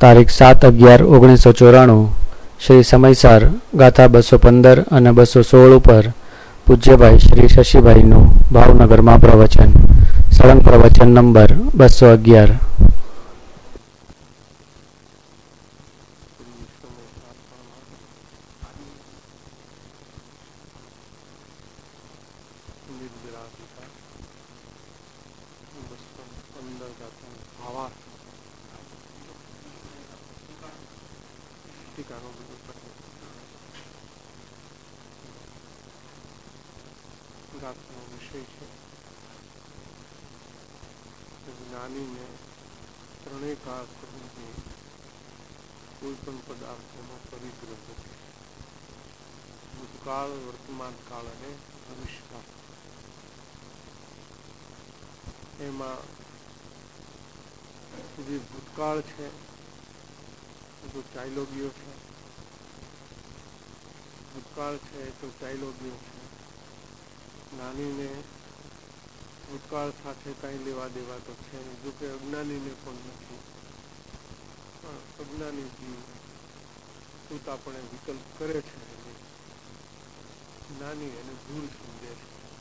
તારીખ 7/11/1994 શ્રી સમયસાર ગાથા 215 અને 216 ઉપર પૂજ્યભાઈ શ્રી શશીભાઈનું ભાવનગરમાં પ્રવચન. સળંગ પ્રવચન નંબર 211. જ્ઞાનીને ત્રણેય કાળ સુધી કોઈ પણ પદાર્થોનો પરિગ્રહ નથી. ભૂતકાળ, વર્તમાન કાળ અને ભવિષ્યકાળ. એમાં જે ભૂતકાળ છે એ તો ચાલ્યો ગયો છે. ભૂતકાળ છે એ તો ચાલ્યો ગયો છે. જ્ઞાનીને ભૂતકાળ સાથે કાંઈ લેવા દેવા તો છે નહીં. જોકે અજ્ઞાનીને પણ નથી. અજ્ઞાની જીવ પોતાપણે વિકલ્પ કરે છે. જ્ઞાની એને ભૂલ સમજે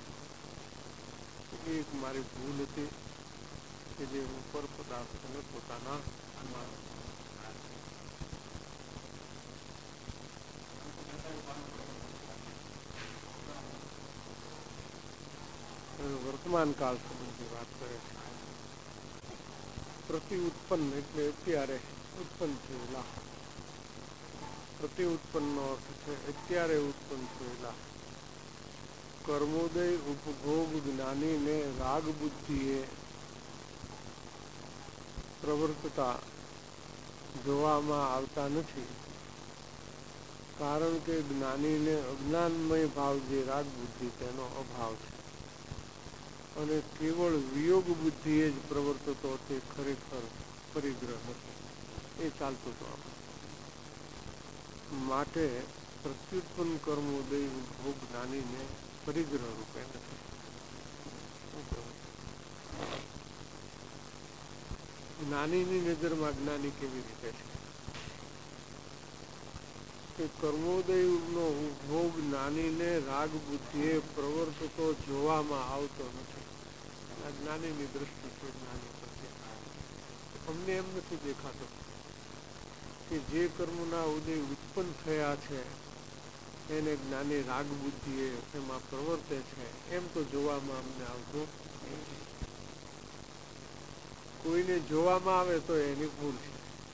છે. એક મારી ભૂલ હતી કે જે હું પર પદાર્થોને પોતાના વર્તમાન કાળ સંબંધી વાત કરે છે. પ્રતિ ઉત્પન્ન એટલે અત્યારે ઉત્પન્ન થયેલા. પ્રતિ ઉત્પન્નનો અર્થ છે અત્યારે ઉત્પન્ન થયેલા. કર્મોદય ઉપભોગ જ્ઞાનીને રાગ બુદ્ધિએ પ્રવર્તતા જોવામાં આવતા નથી. કારણ કે જ્ઞાનીને અજ્ઞાનમય ભાવ જે રાગ બુદ્ધિ તેનો અભાવ છે અને કેવળ વિયોગ બુદ્ધિએ જ પ્રવર્તતો તે ખરેખર પરિગ્રહ નથી. એ ચાલતું તો માટે પ્રત્યુત્પન્ન કર્મોદય ભોગ જ્ઞાનીને પરિગ્રહ રૂપે નથી. જ્ઞાનીની નજરમાં જ્ઞાની કેવી રીતે છે કે કર્મોદયનો ઉપભોગ જ્ઞાનીને રાગ બુદ્ધિએ પ્રવર્તતો જોવામાં આવતો નથી. આ જ્ઞાનીની દ્રષ્ટિ છે. જ્ઞાની પ્રત્યે અમને એમ નથી દેખાતો કે જે કર્મના ઉદય ઉત્પન્ન થયા છે એને જ્ઞાની રાગ બુદ્ધિએ એમાં પ્રવર્તે છે એમ તો જોવામાં અમને આવતું. કોઈને જોવામાં આવે તો એની ભૂલ છે.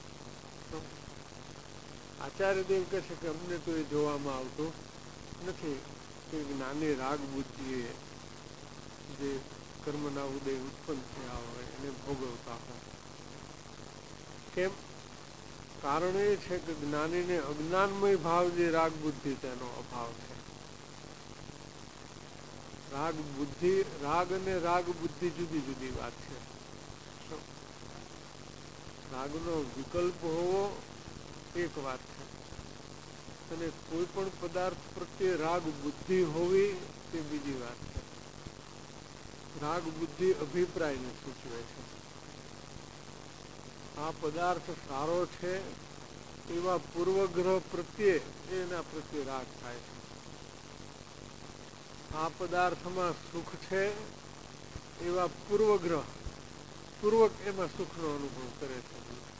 આચાર્યદેવ કહે છે કે અમને તો એ જોવામાં આવતું નથી કે જ્ઞાની રાગ બુદ્ધિએ જે કર્મના ઉદય ઉત્પન્ન થયા હોય એને ભોગવતા હોય. કેમ? કારણ એ છે કે જ્ઞાનીને અજ્ઞાનમય ભાવ જે રાગ બુદ્ધિ તેનો અભાવ છે. રાગ બુદ્ધિ, રાગ અને રાગ બુદ્ધિ જુદી જુદી વાત છે. રાગનો વિકલ્પ હોવો એક વાત છે અને કોઈ પણ પદાર્થ પ્રત્યે રાગ બુદ્ધિ હોવી તે બીજી વાત છે. રાગ બુદ્ધિ અભિપ્રાયને સૂચવે છે. આ પદાર્થ સારો છે એવા પૂર્વગ્રહ પ્રત્યે એના પ્રત્યે રાગ થાય છે. આ પદાર્થમાં સુખ છે એવા પૂર્વક એમાં સુખનો અનુભવ કરે છે.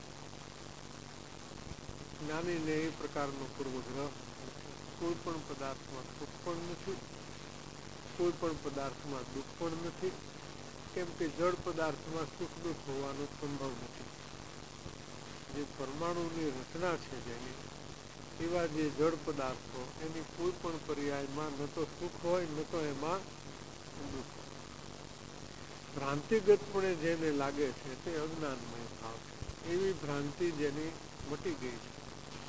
જ્ઞાનીને એ પ્રકારનો પૂર્વગ્રહ કોઈ પણ પદાર્થમાં સુખ પણ નથી, કોઈ પણ પદાર્થમાં દુઃખ પણ નથી. કેમ કે જળ પદાર્થમાં સુખ દુઃખ હોવાનો સંભવ નથી. જે પરમાણુની રચના છે જેની એવા જે જળ પદાર્થો એની કોઈ પણ પર્યાયમાં ન તો સુખ હોય ન તો એમાં દુઃખ. ભ્રાંતિગતપણે જેને લાગે છે તે અજ્ઞાનમય ભાવ છે. એવી ભ્રાંતિ જેની મટી ગઈ છે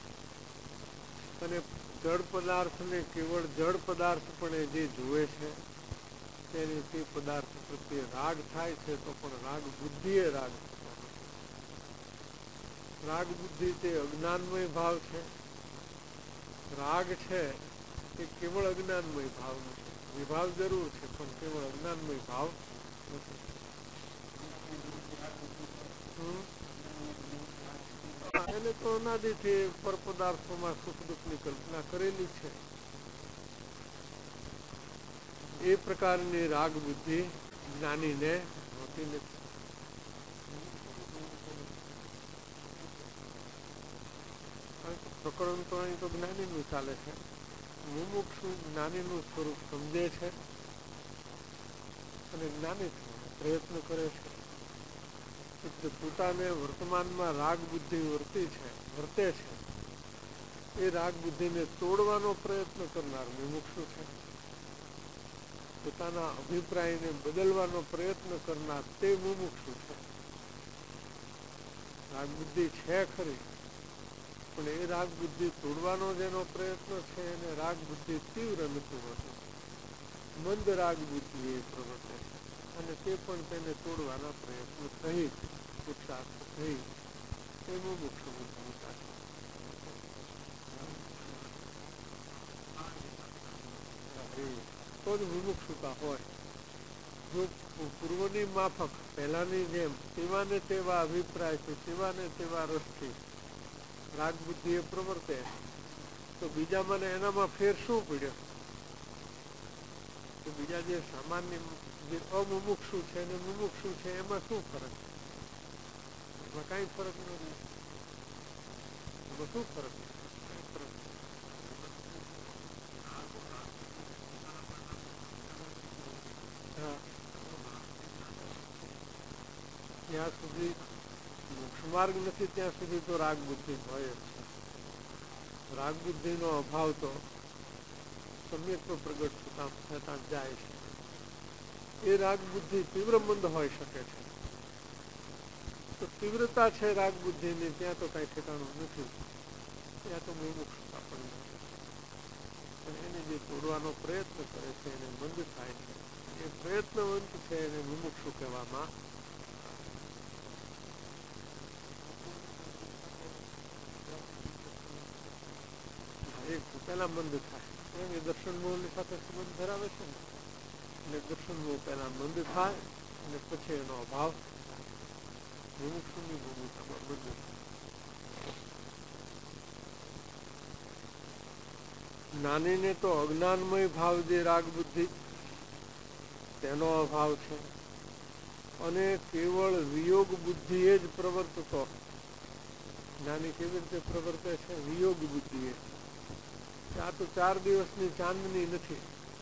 અને જળ પદાર્થને કેવળ જળ પદાર્થપણે જે જુએ છે તેને તે પદાર્થ પ્રત્યે રાગ થાય છે તો પણ રાગ બુદ્ધિએ રાગ થતો નથી. રાગ બુદ્ધિ તે અજ્ઞાનમય ભાવ છે. રાગ છે એ કેવળ અજ્ઞાનમય ભાવ નથી. વિભાવ જરૂર છે પણ કેવળ અજ્ઞાનમય ભાવ નથી. એને તો અનાદિથી પર પદાર્થોમાં સુખ દુઃખની કલ્પના કરેલી છે. એ પ્રકારની રાગ બુદ્ધિ જ્ઞાનીને હોતી નથી. પ્રકરણ તો અહીં તો જ્ઞાનીનું ચાલે છે. મુમુક્ષુ જ્ઞાનીનું સ્વરૂપ સમજે છે અને જ્ઞાની પ્રયત્ન કરે છે. એટલે પોતાને વર્તમાનમાં રાગ બુદ્ધિ વર્તે છે એ રાગ બુદ્ધિને તોડવાનો પ્રયત્ન કરનાર મુમુક્ષુ છે. પોતાના અભિપ્રાયને બદલવાનો પ્રયત્ન કરનાર તે મુમુક્ષુ છે. રાગ બુદ્ધિ છે ખરી, પણ એ રાગ બુદ્ધિ તોડવાનો જેનો પ્રયત્ન છે એને રાગ બુદ્ધિ તીવ્ર નથી હોતી. મંદ રાગ બુદ્ધિ એ પ્રવર્તે છે અને તે પણ તેને તોડવાના પ્રયત્ન સહિત પુરુષાર્થ સહિત એ મુમુક્ષુ ભૂમિકા છે. તો જ મુમુક્ષુતા હોય. જો પૂર્વની માફક પહેલાની જેમ તેવાને તેવા અભિપ્રાયથી તેવાને તેવા રસથી રાગ બુદ્ધિ એ પ્રવર્તે તો બીજામાં ને એનામાં ફેર શું પડ્યો? તો બીજા જે સામાન્ય જે અમુમુક્ષુ છે ને મુમુક્ષુ છે એમાં શું ફરક છે? એમાં કઈ ફરક નથી. એમાં શું ફરક છે? જ્યાં સુધી મોક્ષ માર્ગ નથી ત્યાં સુધી તો રાગ બુદ્ધિ હોય જ છે. રાગ બુદ્ધિનો અભાવ તો સમ્યક્ પ્રગટ થતા જાય છે. એ રાગ બુદ્ધિ તીવ્ર મંદ હોઈ શકે છે. તો તીવ્રતા છે રાગ બુદ્ધિની ત્યાં તો કઈ ઠેકાણું નથી. ત્યાં તો મુમુક્ષુતા પણ નથી. પણ એને જે તોડવાનો પ્રયત્ન કરે છે એને મંદ થાય છે. એ પ્રયત્નવંત છે એને મુમુક્ષુ કહેવામાં. એક પેલા મંદ થાય એમ એ દર્શન મોહની સાથે સંબંધ ધરાવે છે ને, એટલે દર્શન મોહ પેલા મંદ થાય અને પછી એનો અભાવ મુમુક્ષુની ભૂમિકામાં મંદ થાય. જ્ઞાનીને તો અજ્ઞાનમય ભાવ જે રાગ બુદ્ધિ તેનો અભાવ છે અને કેવળ વિયોગ બુદ્ધિ એ જ પ્રવર્તતો. જ્ઞાની કેવી રીતે પ્રવર્તે છે? વિયોગ બુદ્ધિ એ. આ તો 4 દિવસની ચાંદની નથી.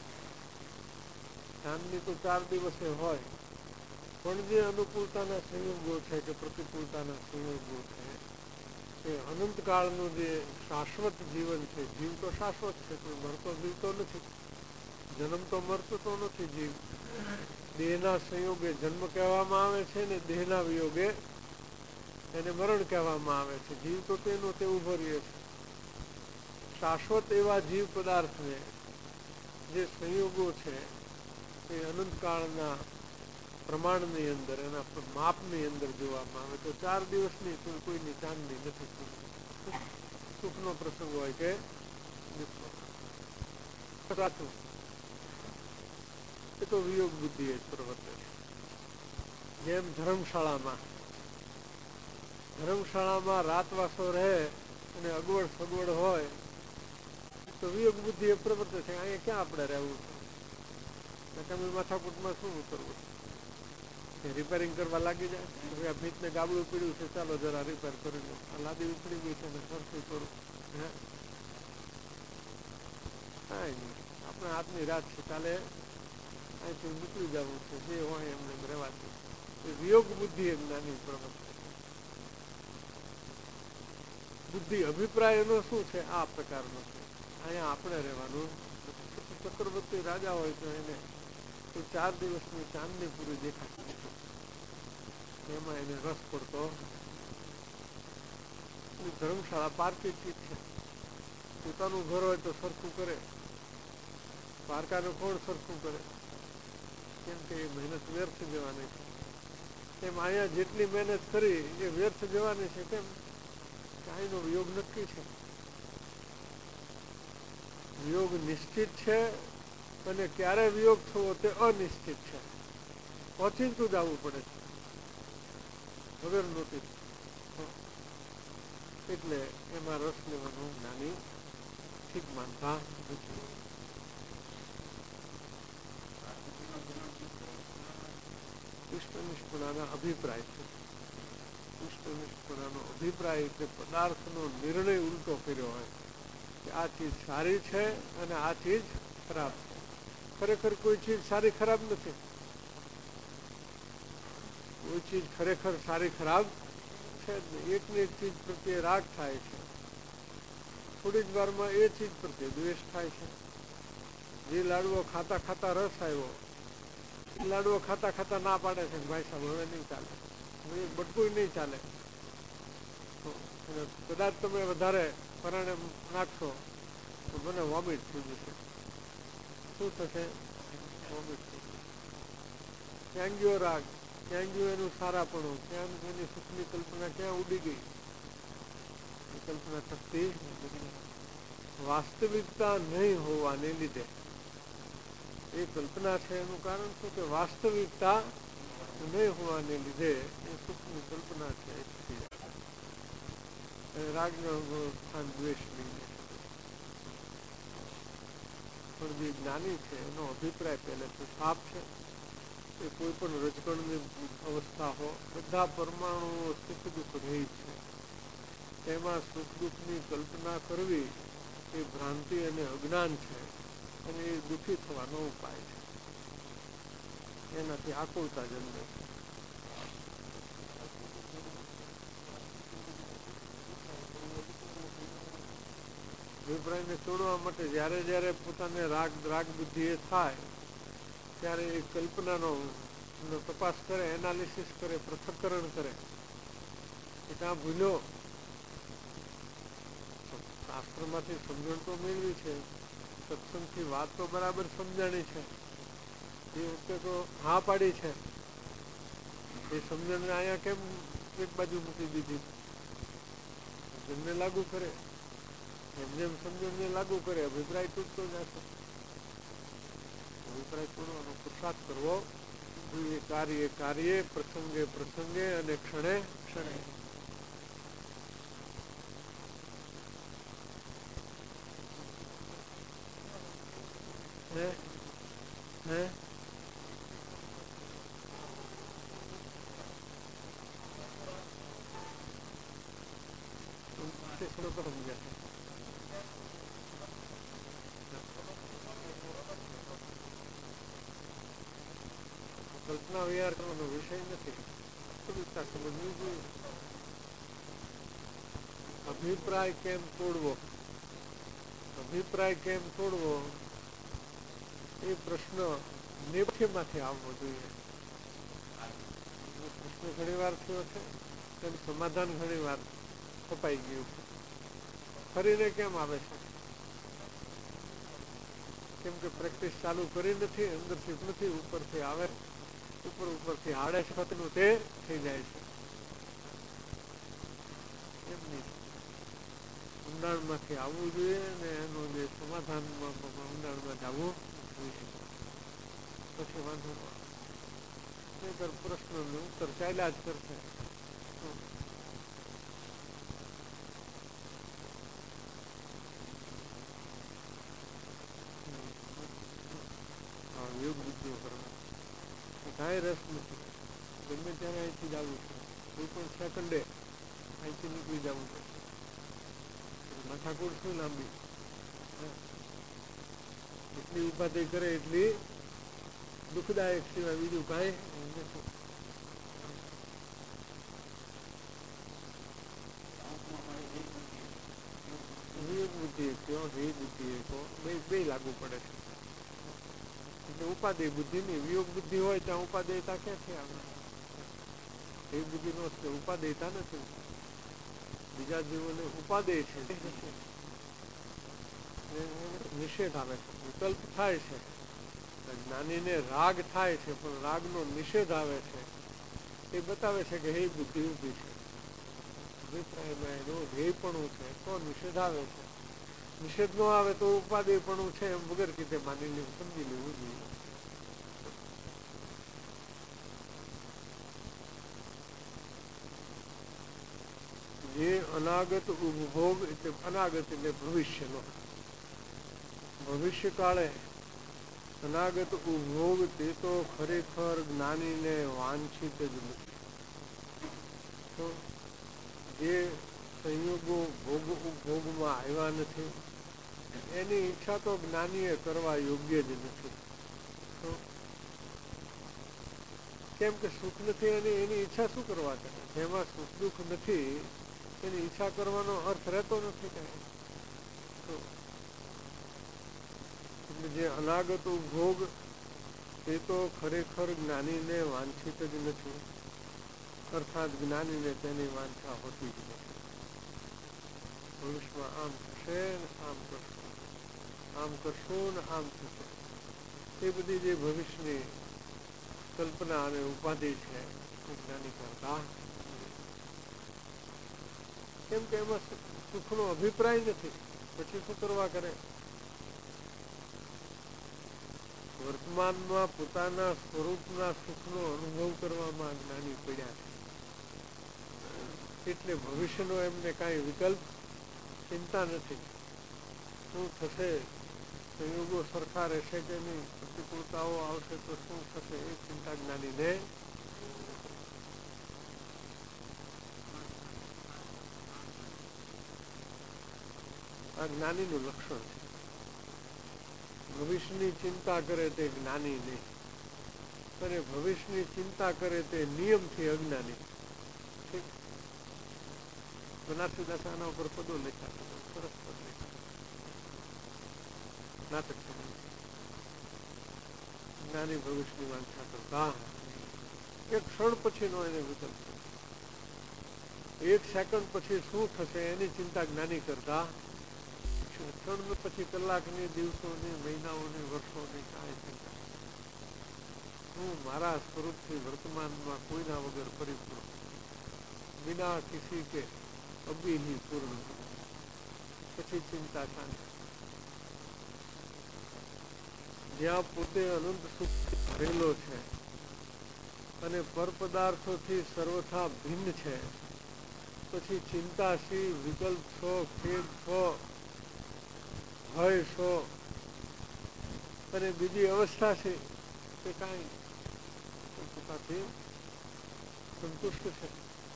ચાંદની તો 4 દિવસે હોય, પણ જે અનુકૂળતાના સંયોગો છે કે પ્રતિકૂળતાના સંયોગો છે એ અનંતકાળનું જે શાશ્વત જીવન છે. જીવ તો શાશ્વત છે, કોઈ મરતો જીવતો નથી. જન્મ તો મરતો તો નથી જીવ. દેહના સંયોગે જન્મ કહેવામાં આવે છે ને દેહના વિયોગે એને મરણ કહેવામાં આવે છે. જીવ તો તેનો તે ઉભો રહે છે. શાશ્વત એવા જીવ પદાર્થને જે સંયોગો છે એ અનંતકાળના પ્રમાણની અંદર એના માપની અંદર જોવામાં આવે તો 4 દિવસની કોઈની ચાંદની નથી. સુખનો પ્રસંગ હોય કે સાચું એ તો વિયોગ બુદ્ધિ જ પ્રવર્તે છે. જેમ ધર્મશાળામાં રાતવાસો રહે અને અગવડ સગવડ હોય તો વિયોગ બુદ્ધિ એ પ્રવર્તે છે. અહીંયા ક્યાં આપણે રહેવું છે? તમે માથાકૂટમાં શું ઉતરવું? રિપેરિંગ કરવા લાગી જાય. હવે આ ભીતને ગાબડું પીડ્યું છે, ચાલો જરા રિપેર કરી લો. આ લાદી ઉપડી ગઈ છે ને સરખું કરું. આપણે આજની રાત છે, કાલે અહીંથી નીકળી જવું છે. જે હોય એમને રહેવા દે. એ વિયોગ બુદ્ધિ એ જ્ઞાની પ્રવર્તે. બુદ્ધિ અભિપ્રાય એનો શું છે? આ પ્રકારનો છે. અહીંયા આપણે રહેવાનું. ચક્રવર્તી રાજા હોય તો એને 4 દિવસની ચાંદની પૂરી દેખાતી એમાં એને રસ પડતો. ધર્મશાળા પારકી ચીજ છે. પોતાનું ઘર હોય તો સરખું કરે, પારકાનું કોણ સરખું કરે? કેમ કે એ મહેનત વ્યર્થ જવાની છે. એમ અહીંયા જેટલી મહેનત કરી એ વ્યર્થ જવાની છે. કેમ? અહીંનો વિયોગ નક્કી છે. વિયોગ નિશ્ચિત છે અને ક્યારે વિયોગ થવો તે અનિશ્ચિત છે. ઓચિંતું જવું પડે છે વગર નોટિસ. એટલે એમાં રસ લેવાનું જ્ઞાની ઠીક માનતા નથી. ઇષ્ટનિષ્ઠપણાના અભિપ્રાય છે. ઇષ્ટનિષ્ઠપણાનો અભિપ્રાય એટલે પદાર્થનો નિર્ણય ઉલટો કર્યો હોય કે આ ચીજ સારી છે અને આ ચીજ ખરાબ છે. ખરેખર કોઈ ચીજ સારી ખરાબ નથી. કોઈ ચીજ ખરેખર સારી ખરાબ છે જ નહીં. એકને એક ચીજ પ્રત્યે રાગ થાય છે, થોડી જ વારમાં એ ચીજ પ્રત્યે દ્વેષ થાય છે. જે લાડવો ખાતા ખાતા રસ આવ્યો, એ લાડવો ખાતા ખાતા ના પાડે છે કે ભાઈ સાહેબ હવે નહીં ચાલે, હવે બટકું નહીં ચાલે. કદાચ તમે વધારે પરાણે નાખશો તો મને વોમિટ થઈ જશે. શું થશે? વોમિટ થઈ જશે. ક્યાં ગયો રાગ, ક્યાં ગયું એનું સારાપણું, ક્યાં એની સુખની કલ્પના ક્યાં ઉડી ગઈ? એ કલ્પના શક્તિ વાસ્તવિકતા નહીં હોવાને લીધે. એ કલ્પના છે એનું કારણ શું કે વાસ્તવિકતા નહીં હોવાને લીધે એ સુખની કલ્પના છે. રાગનો સ્થાન દ્વેષ લઈને. પણ જે જ્ઞાની છે એનો અભિપ્રાય પહેલેથી સાફ છે. એ કોઈ પણ રજકણની અવસ્થા હો, બધા પરમાણુઓ સુખ દુઃખ રહી છે. તેમાં સુખ દુઃખની કલ્પના કરવી એ ભ્રાંતિ અને અજ્ઞાન છે, અને એ દુઃખી થવાનો ઉપાય છે. એનાથી આકુળતા જન્મે છે. અભિપ્રાયને તોડવા માટે જયારે જયારે પોતાને રાગ બુદ્ધિ એ થાય ત્યારે એ કલ્પનાનો તપાસ કરે, એનાલિસિસ કરે, પૃથક્કરણ કરે કે ક્યાં ભૂલ્યો. શાસ્ત્રમાંથી સમજણ તો મેળવી છે, સત્સંગથી વાત તો બરાબર સમજાણી છે, એ વખતે તો હા પાડી છે. એ સમજણને અહીંયા કેમ એક બાજુ મૂકી દીધી? સમજણને લાગુ કરે, એમ જેમ સમજણને લાગુ કરે અભિપ્રાય તૂટતો જશે. અભિપ્રાય તોડવાનો પુરુષાર્થ કરવો જોઈએ. કાર્ય કાર્ય, પ્રસંગે પ્રસંગે અને ક્ષણે ક્ષણે. હે હે થોડો સમજ્યા. કલ્પના વિહાર કરવાનો વિષય નથી, વાસ્તવિકતા સમજવી જોઈએ. અભિપ્રાય કેમ તોડવો, અભિપ્રાય કેમ તોડવો એ પ્રશ્ન નેપથ્યમાંથી આવવો જોઈએ. પ્રશ્ન ઘણી વાર થયો છે, તેનું સમાધાન ઘણી વાર કપાઈ ગયું છે. ફરીને કેમ આવે છે? કેમ કે પ્રેક્ટિસ ચાલુ કરી નથી, અંદરથી નથી, ઉપરથી આવે, ઉપરથી આડે છતનું તે થઈ જાય છે. એમ નહીં, ઊંડાણમાંથી આવવું જોઈએ અને એનું જે સમાધાનમાં ઊંડાણમાં જવું જોઈએ, પછી વાંધો ન આવે. નહીંતર પ્રશ્નનો ઉત્તર ચાલ્યા જ કરશે. યોગ બુદ્ધિઓ કરવા કાંઈ રસ નથી. ગમે ત્યારે અહીંથી જવું છે, કોઈ પણ સેકન્ડે અહીંથી નીકળી જવું પડશે. માથાકૂટ શું લાંબી? એટલી ઉપાધિ કરે એટલી દુઃખદાયક સિવાય બીજું કાંઈ નથી. વિયોગ બુદ્ધિ કહો, હે બુદ્ધિ કહો, બે લાગુ પડે છે. એટલે ઉપાધિ બુદ્ધિ ની વિયોગ બુદ્ધિ હોય ત્યાં ઉપાદેયતા ક્યાંથી આવે? એ બુદ્ધિ નો ઉપાદેયતા નથી. બીજા જીવોને ઉપાદેય છે, નિષેધ આવે છે, વિકલ્પ થાય છે. જ્ઞાનીને રાગ થાય છે, પણ રાગનો નિષેધ આવે છે. એ બતાવે છે કે હે બુદ્ધિ ઊભી છે. અભિપ્રાયમાં એનો ધ્યેયપણું છે તો નિષેધ આવે છે. નિષેધ ન આવે તો ઉપાદેયપણું છે એમ વગર કીધે માની લેવું, સમજી લેવું જોઈએ. જે અનાગત ઉપભોગ એટલે અનાગત એટલે ભવિષ્યનો, ભવિષ્ય કાળે અનાગત ઉપભોગ તે તો ખરેખર જ્ઞાનીને વાંછિત જ નથી. તો જે સંયોગો ભોગ ઉપભોગમાં આવ્યા નથી એની ઈચ્છા તો જ્ઞાનીએ કરવા યોગ્ય જ નથી. તો કેમ કે સુખ નથી એની ઈચ્છા શું કરવા કરે? જેમાં સુખ દુઃખ નથી એની ઈચ્છા કરવાનો અર્થ રહેતો નથી કઈ. એટલે જે અનાગત ઉપભોગ તે તો ખરેખર જ્ઞાનીને વાંછિત જ નથી, અર્થાત જ્ઞાનીને તેની વાંછા હોતી જ નથી. ભવિષ્યમાં આમ થશે ને આમ કરશું, આમ કરશું ને આમ થશે, એ બધી જે ભવિષ્યની કલ્પના અને ઉપાધિ છે જ્ઞાની કરતા, કેમ કે એમાં સુખનો અભિપ્રાય નથી. પછી શું કરવા કરે? વર્તમાનમાં પોતાના સ્વરૂપના સુખનો અનુભવ કરવામાં જ્ઞાની પડ્યા છે. એટલે ભવિષ્યનો એમને કાંઈ વિકલ્પ ચિંતા નથી. શું થશે, સંયોગો સરખા રહેશે કે નહીં, પ્રતિકૂળતાઓ આવશે તો શું થશે એ ચિંતા જ્ઞાનીને. આ જ્ઞાનીનું લક્ષણ છે. ભવિષ્યની ચિંતા કરે તે જ્ઞાની નહીં, અને ભવિષ્યની ચિંતા કરે તે નિયમથી અજ્ઞાની. ઠીક, બનારસી દાસાના ઉપર પદો લખ્યા, સરસ પદ લખ્યા, નાટક છે. જ્ઞાની ભવિષ્યની વાંછા કરતા એક ક્ષણ પછીનો એને વિકલ્પ, એક સેકન્ડ પછી શું થશે એની ચિંતા જ્ઞાની કરતા ક્ષણ પછી કલાકની, દિવસોની, મહિનાઓની, વર્ષોની કાંઈ ચિંતા. હું મારા સ્વરૂપથી વર્તમાનમાં કોઈના વગર પરિપૂર્ણ, બિના કિસી કે અભી ही પૂર્ણ, પછી ચિંતા શાંતિ. જ્યાં પોતે અનંત સુખ ભરેલો છે અને પરપદાર્થોથી સર્વથા ભિન્ન છે, પછી ચિંતા શી, વિકલ્પ છો, ખેદ છો, ભય છો અને બીજી અવસ્થા છે તે કાંઈ પોતાથી સંતુષ્ટ છે.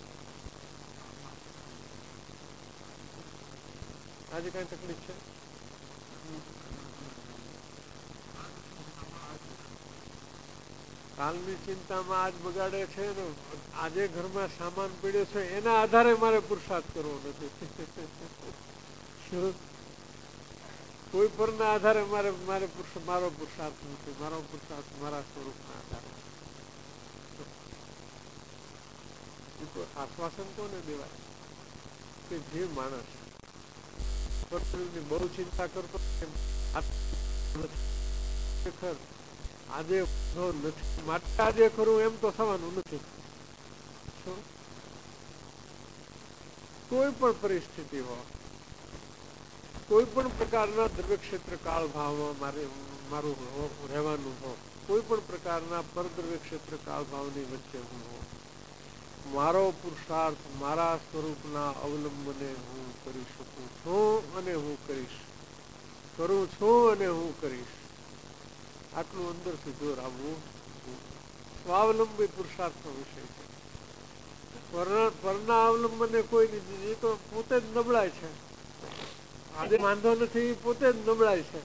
આજે કાંઈ તકલીફ છે? કાલની ચિંતામાં આજ બગાડે છે ને આજે ઘરમાં સામાન પડ્યો છે એના આધારે મારે પુરુષાર્થ કરવો નથી. કોઈ પરના આધારે મારો પુરુષાર્થ નથી. મારો પુરુષાર્થ મારા સ્વરૂપના આધારે. આશ્વાસન કોને દેવાય કે જે માણસ ની બહુ ચિંતા કરતો આજે નથી માટે આજે ખરું એમ તો થવાનું નથી. કોઈ પણ પરિસ્થિતિ હોય, કોઈ પણ પ્રકારના દ્રવ્ય ક્ષેત્ર કાળ ભાવમાં મારું રહેવાનું હોય, કોઈ પણ પ્રકારના પરદ્રવ્ય ક્ષેત્ર કાળ ભાવની વચ્ચે હું હોઉં, મારો પુરુષાર્થ મારા સ્વરૂપના અવલંબને હું કરી શકું છું અને હું કરીશ, કરું છું અને હું કરીશ. આટલું અંદરથી જોર આવવું સ્વાવલંબી પુરુષાર્થનો વિષય છે. પરના અવલંબને કોઈ નથી, એ તો પોતે જ નબળાય છે. આજે વાંધો નથી, પોતે જ નબળાય છે.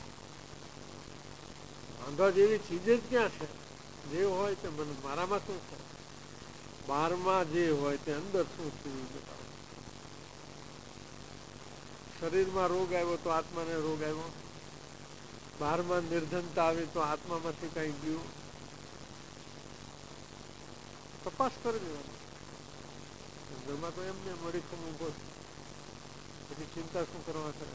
વાંધો જેવી ચીજ જ ક્યાં છે? જે હોય તે મને મારામાં શું છે, બહારમાં જે હોય તે અંદર શું થયું બતાવો. શરીરમાં રોગ આવ્યો તો આત્માને રોગ આવ્યો, બહારમાં નિર્ધનતા આવી તો આત્મામાંથી કઈ ગયું. તપાસ કરી દેવાની. ઘરમાં તો એમને મરીખમ ઉભો છે, પછી ચિંતા શું કરવા કરે?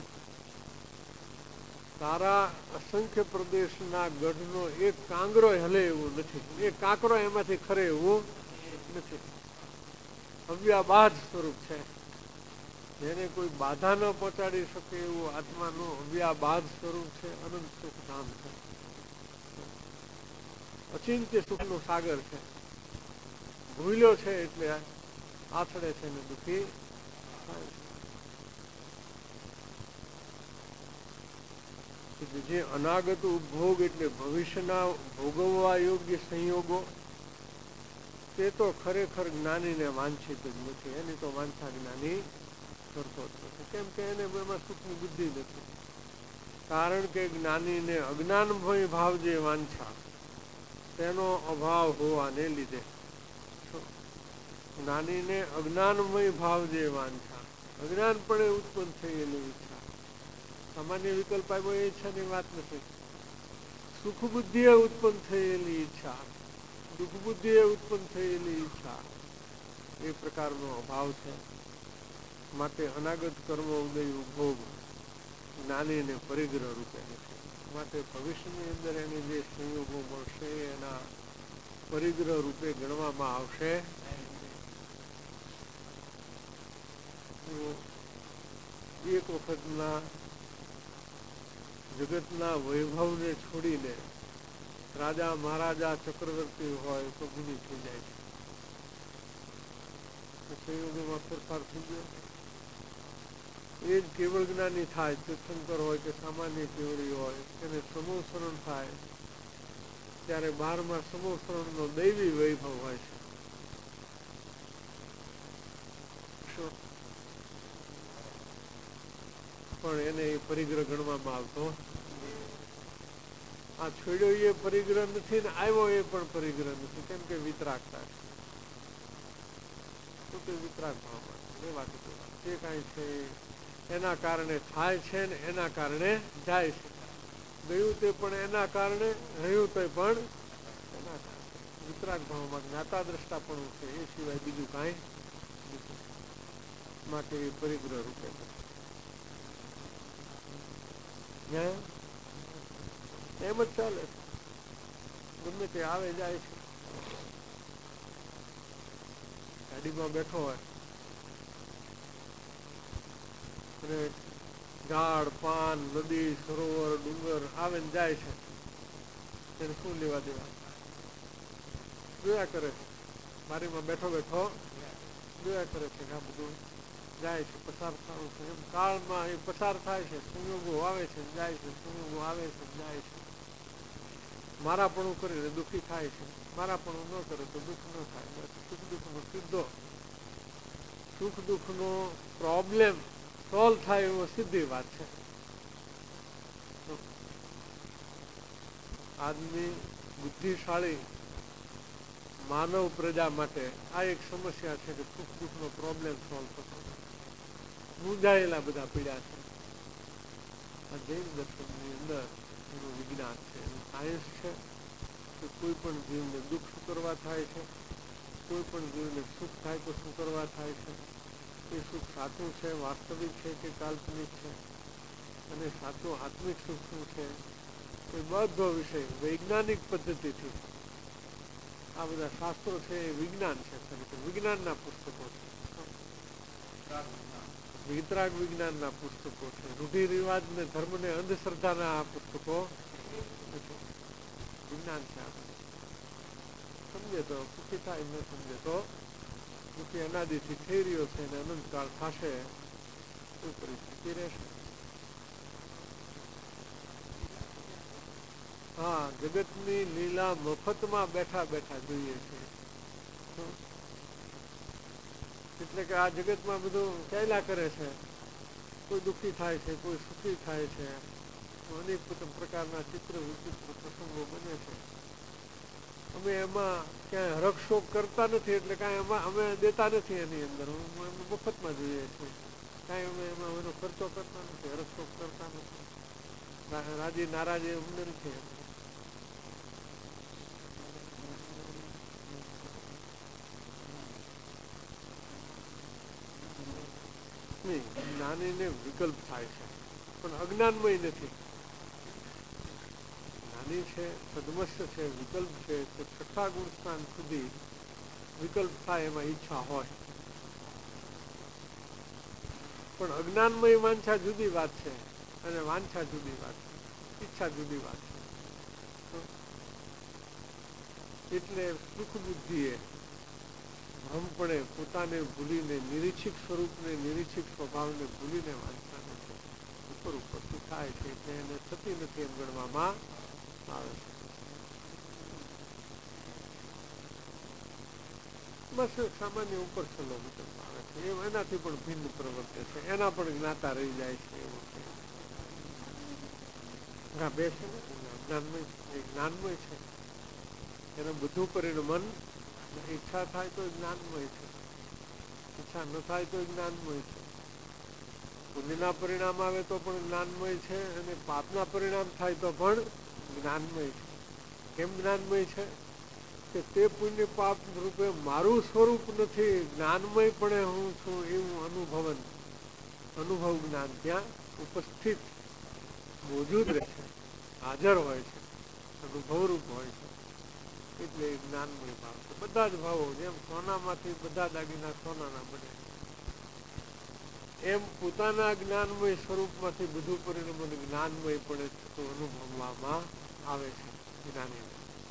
તારા અસંખ્ય પ્રદેશના ગઢનો એક કાંગરો હલે એવું નથી, એક કાંકરો એમાંથી ખરે એવું નથી. અવ્યાબાદ સ્વરૂપ છે, જેને કોઈ બાધા ન પહોંચાડી શકે એવું આત્માનું અવ્યાબાદ સ્વરૂપ છે. અનંત સુખ ધામ છે, અચિંત્ય સુખનો સાગર છે. ભૂલ્યો છે એટલે આથડે છે ને દુઃખી જે અનાગત ઉપભોગ એટલે ભવિષ્યના ભોગવવા યોગ્ય સંયોગો, તે તો ખરેખર જ્ઞાનીને વાંછિત જ નથી. એની તો વાંછા જ્ઞાની કરતો જ નથી. કેમ કે એને એમાં સુખની બુદ્ધિ નથી. કારણ કે જ્ઞાનીને અજ્ઞાનમય ભાવ જે વાંછા તેનો અભાવ હોવાને લીધે, જ્ઞાનીને અજ્ઞાનમય ભાવ જે વાંછા, અજ્ઞાનપણે ઉત્પન્ન થયેલી ઈચ્છા, સામાન્ય વિકલ્પ આવ્યો એ ઈચ્છાની વાત નથી. સુખ બુદ્ધિએ ઉત્પન્ન થયેલી ઈચ્છા, દુઃખ બુદ્ધિએ ઉત્પન્ન થયેલી ઈચ્છા, એ પ્રકારનો અભાવ છે. માટે અનાગત કર્મ ઉદય ઉપભોગ જ્ઞાનીને પરિગ્રહ રૂપે નથી. માટે ભવિષ્યની અંદર એને જે સંયોગો મળશે એના પરિગ્રહ રૂપે ગણવામાં આવશે. એક વખતના જગતના વૈભવને છોડીને રાજા મહારાજા ચક્રવર્તી હોય તો ગુની થઈ જાય છે. સંયોગોમાં ફેરફાર થઈ ગયો. એ જ કેવળ જ્ઞાની થાય, તીર્થંકર હોય કે સામાન્ય કેવળી હોય, એને સમોસરણ થાય ત્યારે 12મા સમોસરણનો દૈવી વૈભવ હોય છે. પણ એને એ પરિગ્રહ ગણવામાં આવતો. આ છોડ્યો એ પરિગ્રહ નથી ને આવ્યો એ પણ પરિગ્રહ નથી. કેમ કે વિતરાગતા છે. તો વિતરાગ ભાવમાં એ વાત જે કાંઈ છે એના કારણે થાય છે ને એના કારણે જાય છે. ગયું તે પણ એના કારણે, રહ્યું તે પણ એના કારણે. વિતરાગ ભાવમાં જ્ઞાતા દ્રષ્ટા પણ છે, એ સિવાય બીજું કાંઈ નથી. માટે એ પરિગ્રહ રૂપે એમ જ ચાલે. ગમે તે આવે જાય છે. ગાડીમાં બેઠો હોય અને ઝાડ પાન નદી સરોવર ડુંગર આવે ને જાય છે, એને શું લેવા દેવા? જોયા કરે છે. બારીમાં બેઠો બેઠો જોયા કરે છે કે આ બધું જાય છે, પસાર થવું છે. એમ કાળમાં એ પસાર થાય છે. સંયોગો આવે છે જાય છે, સંયોગો આવે છે જાય છે. મારાપણું કરીને દુઃખી થાય છે, મારાપણું ન કરે તો દુઃખ ન થાય. સુખ દુઃખનો સીધો, સુખ દુઃખનો પ્રોબ્લેમ સોલ્વ થાય એવો સીધી વાત છે. આદમી બુદ્ધિશાળી માનવ પ્રજા માટે આ એક સમસ્યા છે કે સુખ દુઃખનો પ્રોબ્લેમ સોલ્વ થતો મૂંઝાયેલા બધા પીડ્યા છે. આ જૈન દર્શનની અંદર એનું વિજ્ઞાન છે, એનું સાયન્સ છે કે કોઈ પણ જીવને દુઃખ શું કરવા થાય છે, કોઈ પણ જીવને સુખ થાય તો શું કરવા થાય છે, એ સુખ સાચું છે, વાસ્તવિક છે કે કાલ્પનિક છે, અને સાચું આત્મિક સુખ શું છે, એ બધો વિષય વૈજ્ઞાનિક પદ્ધતિથી આ બધા શાસ્ત્રો છે એ વિજ્ઞાન છે. વિજ્ઞાનના પુસ્તકો છે, વિતરાગ વિજ્ઞાનના પુસ્તકો છે, રૂઢિ રિવાજ ને ધર્મ ને અંધશ્રદ્ધાના આ પુસ્તકો વિજ્ઞાન છે. સમજે તો સુખી થાય, ન સમજે તો દુઃખી અનાદિથી થઈ રહ્યો છે અને અનંતકાળ થશે કોઈ પરિસ્થિતિ રહેશે. હા, જગતની લીલા મફતમાં બેઠા બેઠા જોઈએ છે. એટલે કે આ જગતમાં બધું ચાલ્યા કરે છે. કોઈ દુઃખી થાય છે, કોઈ સુખી થાય છે, અનેક પ્રકારના ચિત્ર વિચિત્ર પ્રસંગો બને છે. અમે એમાં ક્યાંય હરખશોક કરતા નથી, એટલે કાંઈ એમાં અમે દેતા નથી. એની અંદર અમે મફતમાં જોઈએ છીએ. કાંઈ અમે એમાં એનો ખર્ચો કરતા નથી, હરખશોક કરતા નથી, રાજી નારાજી અમને નથી. જ્ઞાનીને વિકલ્પ થાય છે પણ અજ્ઞાનમય નથી. જ્ઞાની છે, સદમસ્ય છે, વિકલ્પ છે, તો છઠ્ઠા ગુણ સ્થાન સુધી વિકલ્પ થાય એમાં ઈચ્છા હોય. પણ અજ્ઞાનમય વાંછા જુદી વાત છે અને વાંછા જુદી વાત છે, ઈચ્છા જુદી વાત છે. એટલે સુખ બુદ્ધિએ ભ્રમપણે પોતાને ભૂલીને નિરીક્ષિક સ્વરૂપને નિરીક્ષિક સ્વભાવને ભૂલીને વાંચતા નથી. સ્વરૂપ પરથી થાય છે, એટલે એને થતી નથી એમ ગણવામાં આવે છે. બસ સામાન્ય ઉપર છલ્લો મુજબમાં આવે છે, એમ એનાથી પણ ભિન્ન પ્રવર્તે છે, એના પણ જ્ઞાતા રહી જાય છે. એવું છે. બે છે ને, જ્ઞાનમય છે, જ્ઞાનમય છે, એનું બધું પરિણમન. ઈચ્છા થાય તો જ્ઞાનમય છે, ઈચ્છા ન થાય તો જ્ઞાનમય છે. પુણ્યના પરિણામ આવે તો પણ જ્ઞાનમય છે, અને પાપના પરિણામ થાય તો પણ જ્ઞાનમય છે. કેમ જ્ઞાનમય છે? કે તે પુણ્ય પાપ રૂપે મારું સ્વરૂપ નથી, જ્ઞાનમય પણ હું છું એવું અનુભવ જ્ઞાન ત્યાં ઉપસ્થિત મોજૂદ રહે છે, હાજર હોય છે, અનુભવરૂપ હોય છે. એટલે જ્ઞાનમય ભાવ છે. બધા જ ભાવો જેમ સોનામાંથી બધા દાગીના સોનાના બને, એમ પોતાના જ્ઞાનમય સ્વરૂપમાંથી બધું પરિણમન જ્ઞાનમય પડે તો અનુભવવામાં આવે છે. જ્ઞાની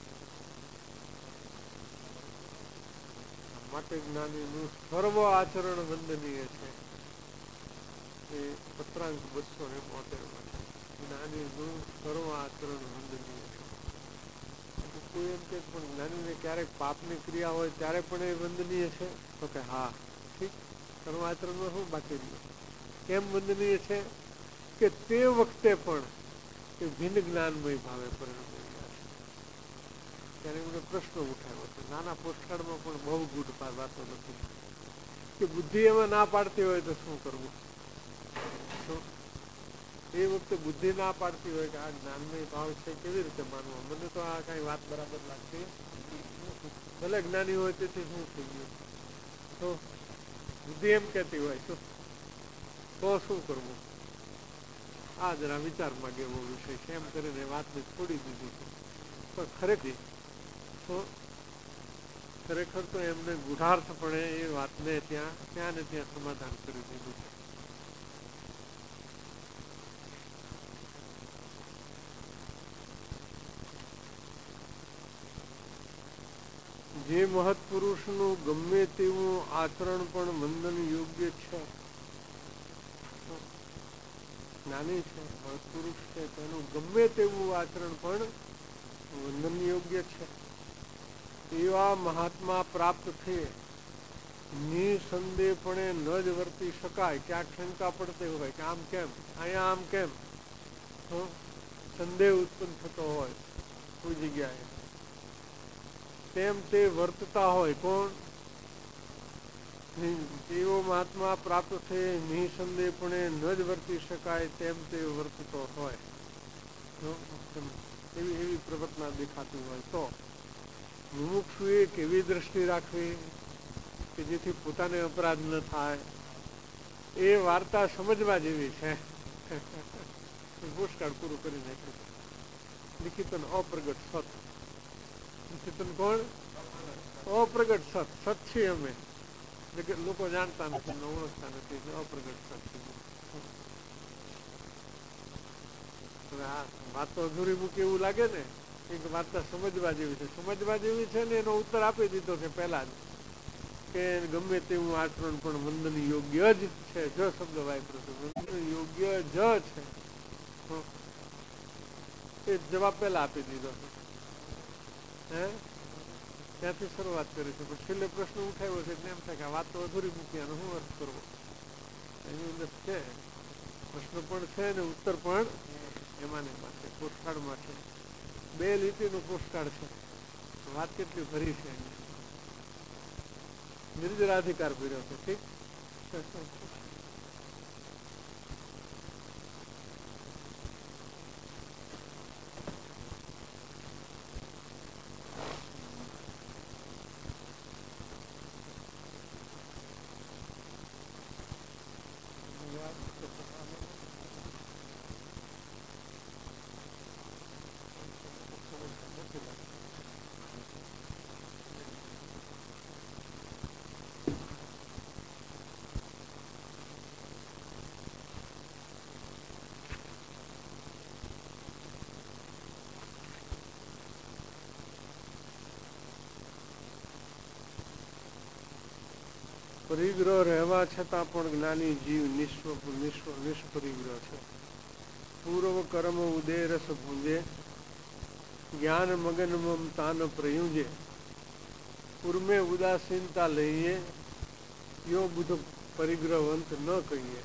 માટે જ્ઞાનીનું સર્વ આચરણ વંદનીય છે. એ પત્રાંક 272 છે. જ્ઞાનીનું સર્વ આચરણ વંદનીય છે. કોઈ એમ કે પણ જ્ઞાનીને ક્યારેક પાપની ક્રિયા હોય ત્યારે પણ એ વંદનીય છે? તો કે હા, ઠીક. સર્વ આચરણમાં શું બાકી રહ્યું? કેમ વંદનીય છે? કે તે વખતે પણ એ ભિન્ન જ્ઞાનમય ભાવે પરિણમી ગયા છે. ત્યારે એમને પ્રશ્ન ઉઠાવ્યો છે. નાના પોસ્ટકાર્ડમાં પણ બહુ ગુડ વાતો નથી કે બુદ્ધિ એમાં ના પાડતી હોય તો શું કરવું? એ વખતે બુદ્ધિ ના પાડતી હોય કે આ જ્ઞાનમય ભાવ છે, કેવી રીતે માનવો? મને તો આ કઈ વાત બરાબર લાગતી, ભલે જ્ઞાની હોય તેથી શું થઈ ગયું? તો બુદ્ધિ એમ કહેતી હોય તો શું કરવું? આ જરા વિચારમાં એવો વિષય છે, એમ કરીને વાતને છોડી દીધી છે. પણ ખરેખર તો એમને ગુઢાર્થપણે એ વાતને ત્યાં ને ત્યાં સમાધાન કરી દીધું છે. જે મહત્પુરુષનું ગમે તેવું આચરણ પણ વંદન યોગ્ય છે. જ્ઞાની છે, મહત્પુરુષ છે, તેનું ગમે તેવું આચરણ પણ વંદન યોગ્ય છે. એવા મહાત્મા પ્રાપ્ત થયે નિસંદેહપણે ન જ વર્તી શકાય. ક્યાંક શંકા પડતી હોય કે આમ કેમ, અહીંયા આમ કેમ, સંદેહ ઉત્પન્ન થતો હોય કોઈ જગ્યાએ, તેમ તે વર્તતા હોય. કોણ? એવો મહાત્મા પ્રાપ્ત થયે નિસંદેહપણે ન જ વર્તી શકાય તેમ તે વર્તતો હોય, એવી પ્રવર્તના દેખાતી હોય તો મુમુક્ષુએ કેવી દ્રષ્ટિ રાખવી કે જેથી પોતાને અપરાધ ન થાય? એ વાર્તા સમજવા જેવી છે. પુષ્કળ પૂરું કરી નાખ્યું. લિખિતન અપ્રગટ સત. લિખિતન કોણ? અપ્રગટ સત. સત છીએ અમે, લોકો જાણતા નથી, ઓળખતા નથી, અપ્રગટ સત. આ વાત તો અધૂરી મૂકી એવું લાગે ને, એક વાર્તા સમજવા જેવી છે. સમજવા જેવી છે ને એનો ઉત્તર આપી દીધો છે પહેલા જ, કે ગમે તેવું આચરણ પણ વંદન યોગ્ય જ છે. જ શબ્દ વાપર્યો છે, વંદન યોગ્ય જ છે. એ જવાબ પહેલા આપી દીધો છે. ત્યાંથી શરૂઆત કરી છે, પણ છેલ્લે પ્રશ્ન ઉઠાવ્યો છે એટલે એમ થાય કે આ વાત તો અધૂરી મૂકી, આનો શું અર્થ કરવો? એની અંદર છે પ્રશ્ન પણ છે ને ઉત્તર પણ એમાં છે. પોસ્ટકાર્ડમાં છે, 2 લીટીનું પોસ્ટકાર્ડ છે. વાત કેટલી ભરી છે. નિર્જરાધિકાર ભર્યો છે. ઠીક. પરિગ્રહ રહેવા છતાં પણ જ્ઞાની જીવ નિષ્પરિગ્રહ છે. પૂર્વ કર્મ ઉદય રસ ભૂંજે, જ્ઞાન મગન મમતા ન પ્રયુંજે, ઉર્મે ઉદાસીનતા લઈએ, યો બુધ પરિગ્રહવંત ન કહીએ.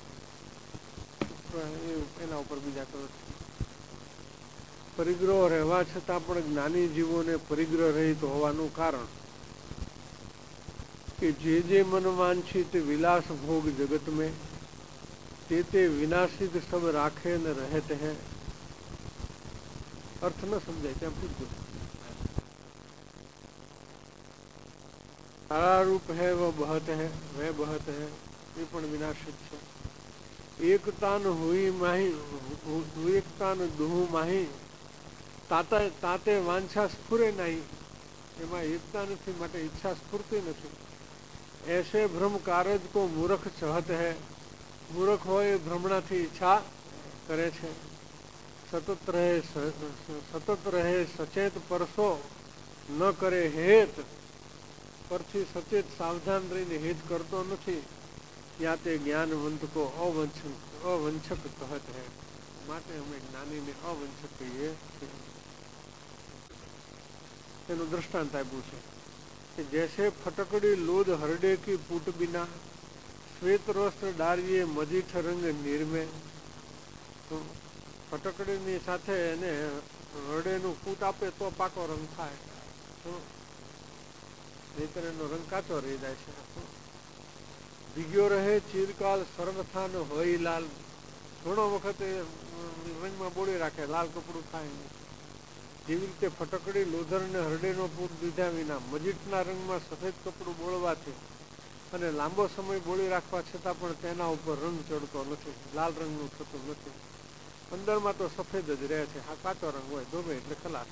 એના ઉપર બીજા કરો. પરિગ્રહ રહેવા છતાં પણ જ્ઞાની જીવોને પરિગ્રહ રહિત હોવાનું કારણ કે જે મન વાંછિત વિલાસ ભોગ જગત में તે વિનાશિત સબ રાખે ન રહેત હૈ. અર્થ ન સમજાય ત્યાં પૂછજો. સારા રૂપ હૈ વ બહત હૈ, વહ બહત હૈ, એ પણ વિનાશિત છે. એકતાન હુઈ માહી, એકતાન દુહુ માહી, તાતે વાંછા સ્ફુરે નહીં. એમાં એકતા નથી માટે ઈચ્છા સ્ફૂરતી નથી. ऐसे भ्रम कारज को मूर्ख चाहत है. મૂર્ખ હોય એ ભ્રમણાથી ઈચ્છા કરે છે. સતત રહે સચેત પરસો ન કરે હેત. પરથી સચેત સાવધાન રહીને હેત કરતો નથી. ત્યાં તે જ્ઞાનવંત કો અવંચક કહત હૈ. માટે અમે જ્ઞાનીને અવંચક કહીએ છીએ. એનું દ્રષ્ટાંત આપ્યું છે कि जैसे फटकड़ी लोद हरडे की पूट बिना श्वेत वस्त्र डारिये मजीठ रंग निर्मे. તો ફટકડીની સાથે એને હરડેનું ફૂટ આપે તો પાકો રંગ થાય, નહીતર એનો રંગ કાચો રહી જાય છે. ભીગ્યો રહે ચિરકાલ સર્વથા ન હોય લાલ. ઘણો વખત રંગમાં બોળી રાખે, લાલ કપડું થાય નહીં. જેવી રીતે ફટકડી લોધર ને હરડેનો પૂટ દીધા વિના મજીઠના રંગમાં સફેદ કપડું બોળવાથી અને લાંબો સમય બોળી રાખવા છતાં પણ તેના ઉપર રંગ ચડતો નથી, લાલ રંગનું થતું નથી. અંદરમાં તો સફેદ જ રહે છે. આ કાચો રંગ હોય, ધોવે એટલે ખલાસ.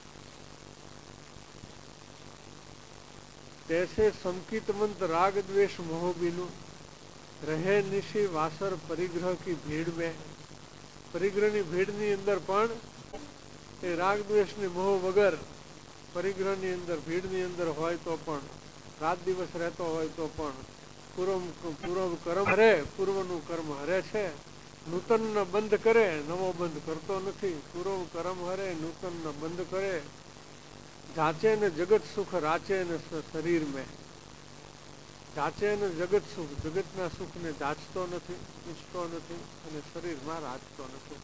તૈસે સંકિતમંત રાગ દ્વેષ મોહબીનું રહે નિશી વાસર પરિગ્રહ કી ભીડ મેં. પરિગ્રહની ભીડની અંદર પણ એ રાગ દ્વેષની મોહ વગર પરિગ્રહની અંદર ભીડની અંદર હોય તો પણ, રાત દિવસ રહેતો હોય તો પણ પૂર્વ કર્મ હરે, પૂર્વનું કર્મ હરે છે. નૂતન બંધ કરે, નવો બંધ કરતો નથી. પૂર્વ કર્મ હરે, નૂતન બંધ કરે. જાચે ને જગત સુખ રાચે ને શરીર મેં. જાચે ને જગત સુખ, જગતના સુખને જાચતો નથી, ઈચ્છતો નથી અને શરીરમાં રાચતો નથી.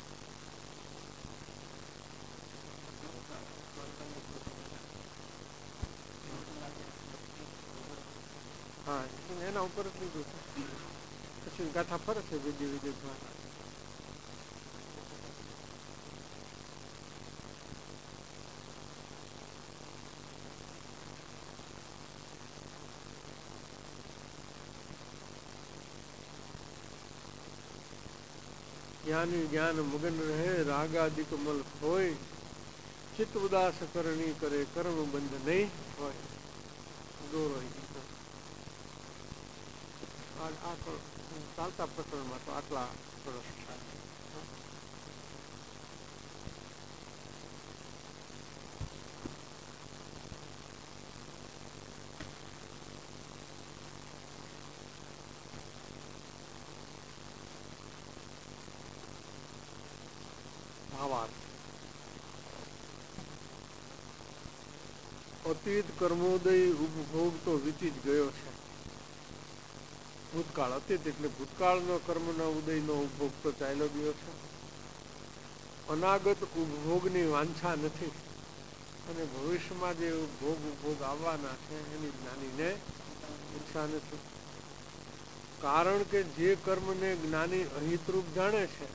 હા, એના ઉપર જ લીધું છે. પછી ગાથા ફરે છે વિધિ વિધિમાં. જ્ઞાની જ્ઞાન મગન રહે, રાગાદિક મલ હોય, ચિત્ત ઉદાસ કરણી કરે, કર્મ બંધ નહીં હોય. દોરો ચાલતા પ્રકરણમાં તો આટલા સરસ ભાવાર્થ. અતીત કર્મોદય ઉપભોગ તો વીતી જ ગયો છે. ભૂતકાળ, અતીત એટલે ભૂતકાળનો કર્મનો ઉદયનો ઉપભોગ તો ચાલ્યો ગયો છે. અનાગત ઉપભોગની વાંછા નથી અને ભવિષ્યમાં જે ઉપભોગ આવવાના છે એની જ્ઞાનીને ઈચ્છા નથી. કારણ કે જે કર્મને જ્ઞાની અહિતરૂપ જાણે છે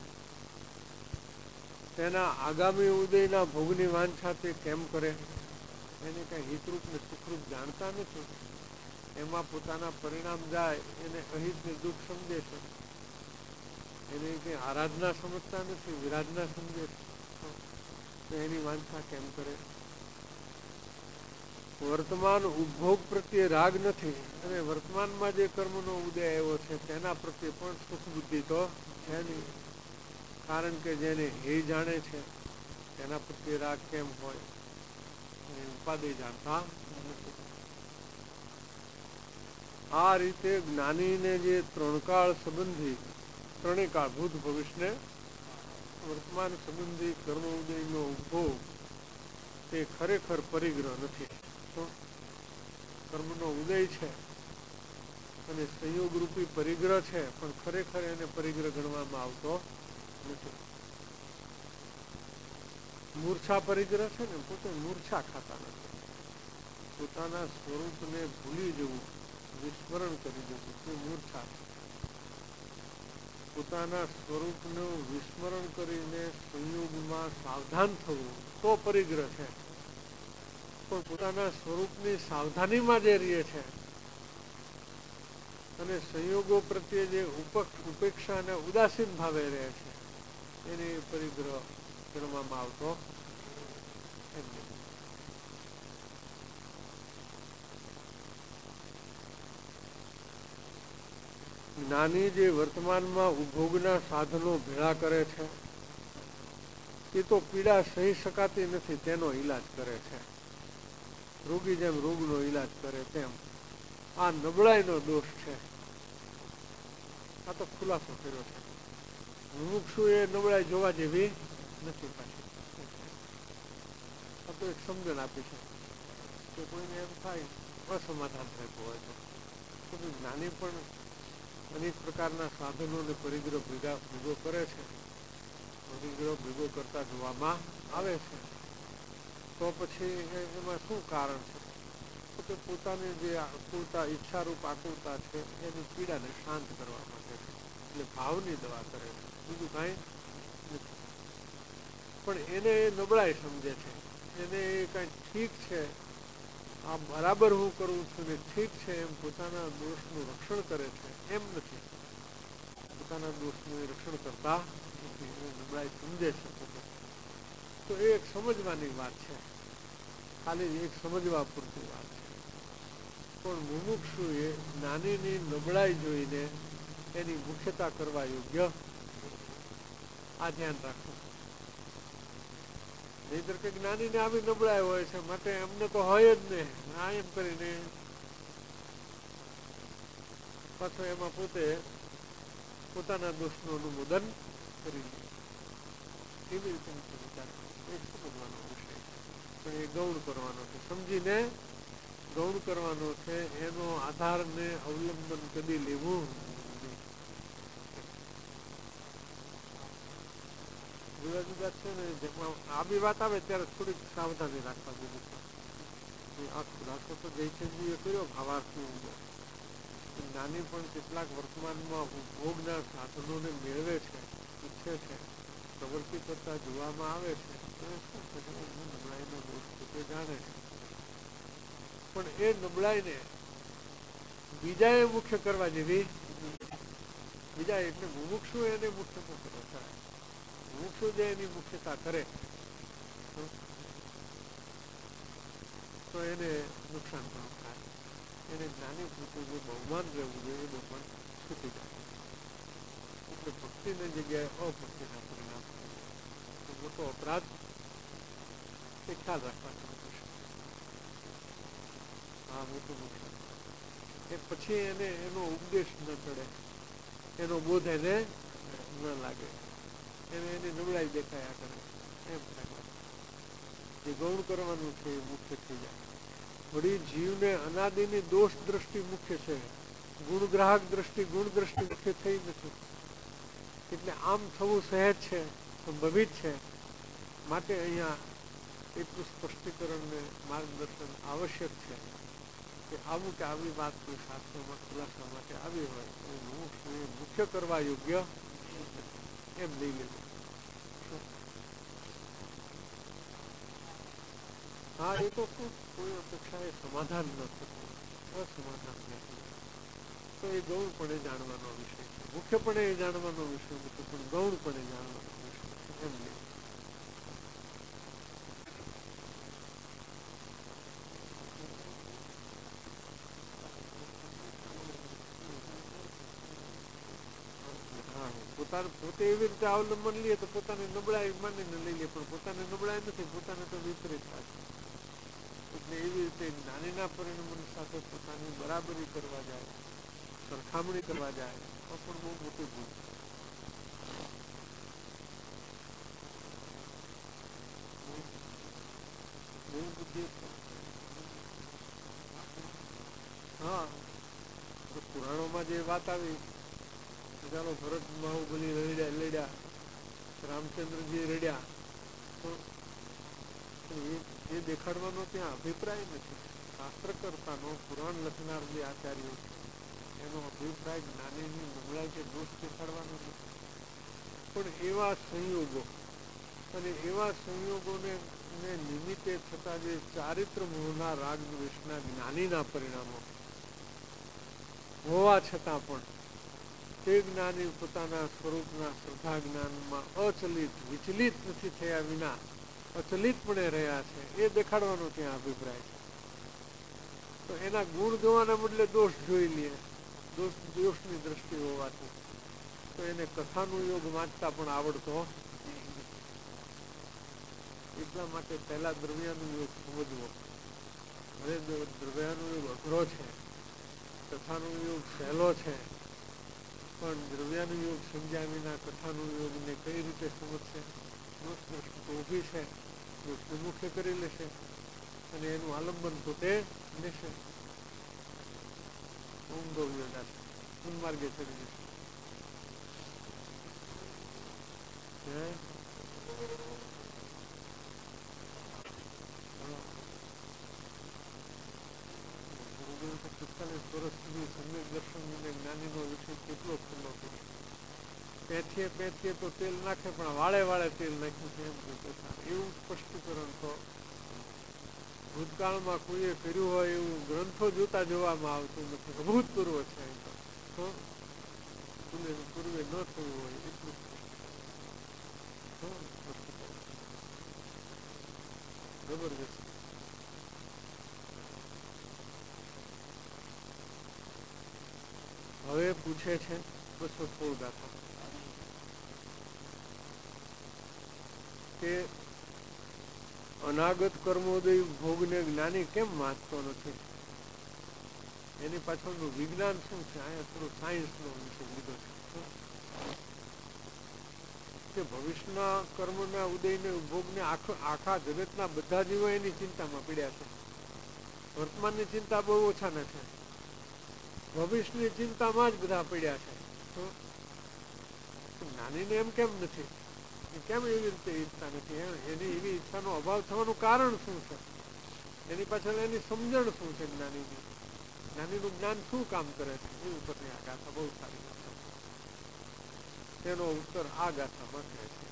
તેના આગામી ઉદયના ભોગની વાંછા તે કેમ કરે? એને કઈ હિતરૂપ ને સુખરૂપ જાણતા નથી. એમાં પોતાના પરિણામ જાય એને અહિત ને દુઃખ સમજે છે. એને કઈ આરાધના સમજતા નથી, વિરાધના સમજે છે. તો એની વાંછા કેમ કરે? વર્તમાન ઉપભોગ પ્રત્યે રાગ નથી અને વર્તમાનમાં જે કર્મનો ઉદય આવ્યો છે તેના પ્રત્યે પણ સુખ બુદ્ધિ તો છે નહીં. કારણ કે જેને હે જાણે છે તેના પ્રત્યે રાગ કેમ હોય? ઉપાધિ જાણતા નથી. આ રીતે જ્ઞાનીને જે ત્રણકાળ સંબંધી, ત્રણેય કાળ ભૂત ભવિષ્ય વર્તમાન સંબંધી કર્મ ઉદયનો ઉપભોગ તે ખરેખર પરિગ્રહ નથી. કર્મનો ઉદય છે અને સંયોગ રૂપી પરિગ્રહ છે, પણ ખરેખર એને પરિગ્રહ ગણવામાં આવતો નથી. મૂર્છા પરિગ્રહ છે ને, પોતે મૂર્છા ખાતા નથી. પોતાના સ્વરૂપને ભૂલી જવું, વિસ્મરણ કરી દેવું તે મૂર્છા છે. પોતાના સ્વરૂપનું વિસ્મરણ કરીને સંયોગમાં સાવધાન થવું તો પરિગ્રહ છે. પણ પોતાના સ્વરૂપની સાવધાનીમાં જે રહે છે અને સંયોગો પ્રત્યે જે ઉપેક્ષા અને ઉદાસીન ભાવે રહે છે, એને પરિગ્રહ ગણવામાં આવતો નથી. જ્ઞાની જે વર્તમાનમાં ઉપભોગના સાધનો ભેળા કરે છે, એ તો પીડા સહી શકાતી નથી તેનો ઈલાજ કરે છે. રોગી જેમ રોગનો ઈલાજ કરે તેમ આ નબળાઈનો દોષ છે. આ તો ખુલાસો કર્યો છે. મુમુક્ષુ એ નબળાઈ જોવા જેવી નથી. પાછી આ તો એક સમજણ આપી છે કે કોઈને એમ થાય અસમાધાન રહેતું હોય તો જ્ઞાની પણ અનેક પ્રકારના સાધનોને પરિગ્રહ ભેગો કરે છે. પરિગ્રહ ભેગો કરતા જોવામાં આવે છે. તો પછી એમાં શું કારણ છે? તો કે પોતાની જે આકુલતા, ઈચ્છારૂપ આકુલતા છે એની પીડાને શાંત કરવા માટે છે. એટલે ભાવની દવા કરે છે, બીજું કાંઈ નથી. પણ એને એ નબળાઈ સમજે છે, એને એ કાંઈ ઠીક છે, આ બરાબર હું કરું છું ને ઠીક છે એમ પોતાના દોષનું રક્ષણ કરે છે, એમ નથી. પોતાના દોષનું એ રક્ષણ કરતા નથી, એ નબળાઈ સમજે છે. તો એ એક સમજવાની વાત છે, ખાલી એક સમજવા પૂરતી વાત છે. પણ મુમુક્ષુએ જ્ઞાનીની નબળાઈ જોઈને એની મુખ્યતા કરવા યોગ્ય આ ધ્યાન રાખવું. નહીંતર કે જ્ઞાનીને આવી નબળાઈ હોય છે માટે એમને તો હોય જ ને, આ એમ કરીને પાછો એમાં પોતે પોતાના દોષનું અનુમોદન કરી લે. એવી રીતે વિચાર એક સમજવાનો વિષય છે, પણ એ ગૌણ કરવાનો છે. સમજીને ગૌણ કરવાનો છે. એનો આધારને અવલંબન કદી લેવું નહીં. જુદા જુદા છે ને, જેમાં આ બી વાત આવે ત્યારે થોડીક સાવધાની રાખવા જેવી છે. આ ખુલાસો તો જયચંદજીએ કર્યો ભાવાર્થની અંદર. જ્ઞાની પણ કેટલાક વર્તમાનમાં ઉપભોગના સાધનોને મેળવે છે, ઈચ્છે છે, પ્રવૃત્તિ કરતા જોવામાં આવે છે. શું કરે? નબળાઈનો દોષ પોતે જાણે છે. પણ એ નબળાઈને બીજાએ મુખ્ય કરવા જેવી, બીજા એટલે મુમુક્ષુ એને મુખ્ય કરે. મુમુક્ષુ જે એની મુખ્યતા કરે તો એને નુકસાન પણ થાય. એને જ્ઞાની પૂરતું જે બહુમાન રહેવું જોઈએ એ બહુમાન છૂટી જાય. એટલે ભક્તિની જગ્યાએ અભક્તિના પરિણામ તો મોટો અપરાધ એ ખ્યાલ રાખવાનો રહેશે. હા, મોટું નુકસાન. એ પછી એને એનો ઉપદેશ ન ચડે, એનો બોધ એને ન લાગે, એને એની નબળાઈ દેખાયા કરે, એમ થાય. જે ગૌણ કરવાનું છે એ મુખ્ય થઈ જાય. વળી જીવને અનાદિની દોષ દ્રષ્ટિ મુખ્ય છે, ગુણગ્રાહક દ્રષ્ટિ, ગુણ દ્રષ્ટિ મુખ્ય થઈ નથી. એટલે આમ થવું સહેજ છે, સંભવિત છે. માટે અહીંયા એટલું સ્પષ્ટીકરણ ને માર્ગદર્શન આવશ્યક છે કે આવું કે આવી વાત કોઈ શાસ્ત્રોમાં ખુલાસા માટે આવી હોય તો મુખ્ય કરવા યોગ્ય એમ લઈ લેવું. હા, એ તો શું કોઈ અપેક્ષા એ સમાધાન ન થતું, અસમાધાન રહેતું, તો એ ગૌણપણે જાણવાનો વિષય છે. મુખ્યપણે એ જાણવાનો વિષય નથી, પણ ગૌણપણે જાણવાનો વિષય છે, એમ નહીં. પોતે એવી રીતે અવલંબન લે તો પોતાની નબળાઈ માનીને લઈ લે, પણ પોતાની નબળાઈ નથી, પોતાને તો વિપરીત થાય. એટલે એવી રીતે જ્ઞાનીના પરિણામોની સાથે પોતાની બરાબરી કરવા જાય, સરખામણી કરવા જાય તો પણ બહુ મોટી ભૂલ. જ્ઞાની બુદ્ધિ. હા, તો પુરાણોમાં જે વાત આવી, ચાલો ભરત બાહુબલી લડ્યા, રામચંદ્રજી રડ્યા, તો એ દેખાડવાનો ત્યાં અભિપ્રાય નથી. શાસ્ત્ર કરતાનો પુરાણ લખનાર જે આચાર્યો છે એનો અભિપ્રાય જ્ઞાનીની નબળાઈ કે દોષ દેખાડવાનો નથી. પણ એવા સંયોગો અને એવા સંયોગોને નિમિત્તે થતા જે ચારિત્ર મોહના રાગ દ્વેષના જ્ઞાનીના પરિણામો હોવા છતાં પણ તે જ્ઞાની પોતાના સ્વરૂપના શ્રદ્ધા જ્ઞાનમાં અચલિત વિચલિત નથી થયા વિના અચલિતપણે રહ્યા છે એ દેખાડવાનો ત્યાં અભિપ્રાય છે. તો એના ગુણ જોવાના બદલે દોષ જોઈ લઈએ, દોષની દ્રષ્ટિ હોવાથી તો એને કથાનું યોગ વાંચતા પણ આવડતો. એટલા માટે પહેલા દ્રવ્યાનું યોગ સમજવો. હવે દ્રવ્યાનું યોગ અઘરો છે, કથાનું યોગ સહેલો છે, પણ દ્રવ્યાનું યોગ સમજ્યા વિના કથાનું યોગને કઈ રીતે સમજશે? દોષ દ્રષ્ટિ તો ઊભી છે, દોષ વિમુખે કરી લેશે અને એનું આલંબન પોતે લેશે, ઊંઘો યોજાશે, ઉન્માર્ગે ચડી જશે. ગુરુદેવ 45 વર્ષ સુધી સમ્યક દર્શન જ્ઞાનીનો વિષય કેટલો ખુલ્લો કર્યો. પેથીએ તો તેલ નાખે પણ વાળે વાળે તેલ નાખ્યું છે એમ એવું સ્પષ્ટીકરણ તો ભૂતકાળમાં કોઈએ કર્યું હોય એવું ગ્રંથો જોતા જોવામાં આવતું નથી. અભૂતપૂર્વ છે. પૂર્વે ન થયું હોય એટલું જબરજસ્ત. હવે પૂછે છે 216 ગાથા કે અનાગત કર્મોદય ભોગને જ્ઞાની કેમ વાંચતો નથી? એની પાછળનું વિજ્ઞાન શું છે? અહીંયા થોડું સાયન્સનો વિષય લીધો છે કે ભવિષ્યના કર્મના ઉદયને ભોગને આખા જગતના બધા જીવો એની ચિંતામાં પડ્યા છે. વર્તમાનની ચિંતા બહુ ઓછા નથી, ભવિષ્યની ચિંતામાં જ બધા પડ્યા છે. જ્ઞાનીને એમ કેમ નથી? કેમ એવી રીતે ઈચ્છા નથી? એની એવી ઈચ્છાનો અભાવ થવાનું કારણ શું છે? એની પાછળ એની સમજણ શું છે? જ્ઞાનીનું જ્ઞાન શું કામ કરે છે? એ ઉપરની આ ગાથા બહુ સારી છે. તેનો ઉત્તર આ ગાથામાં કહે છે.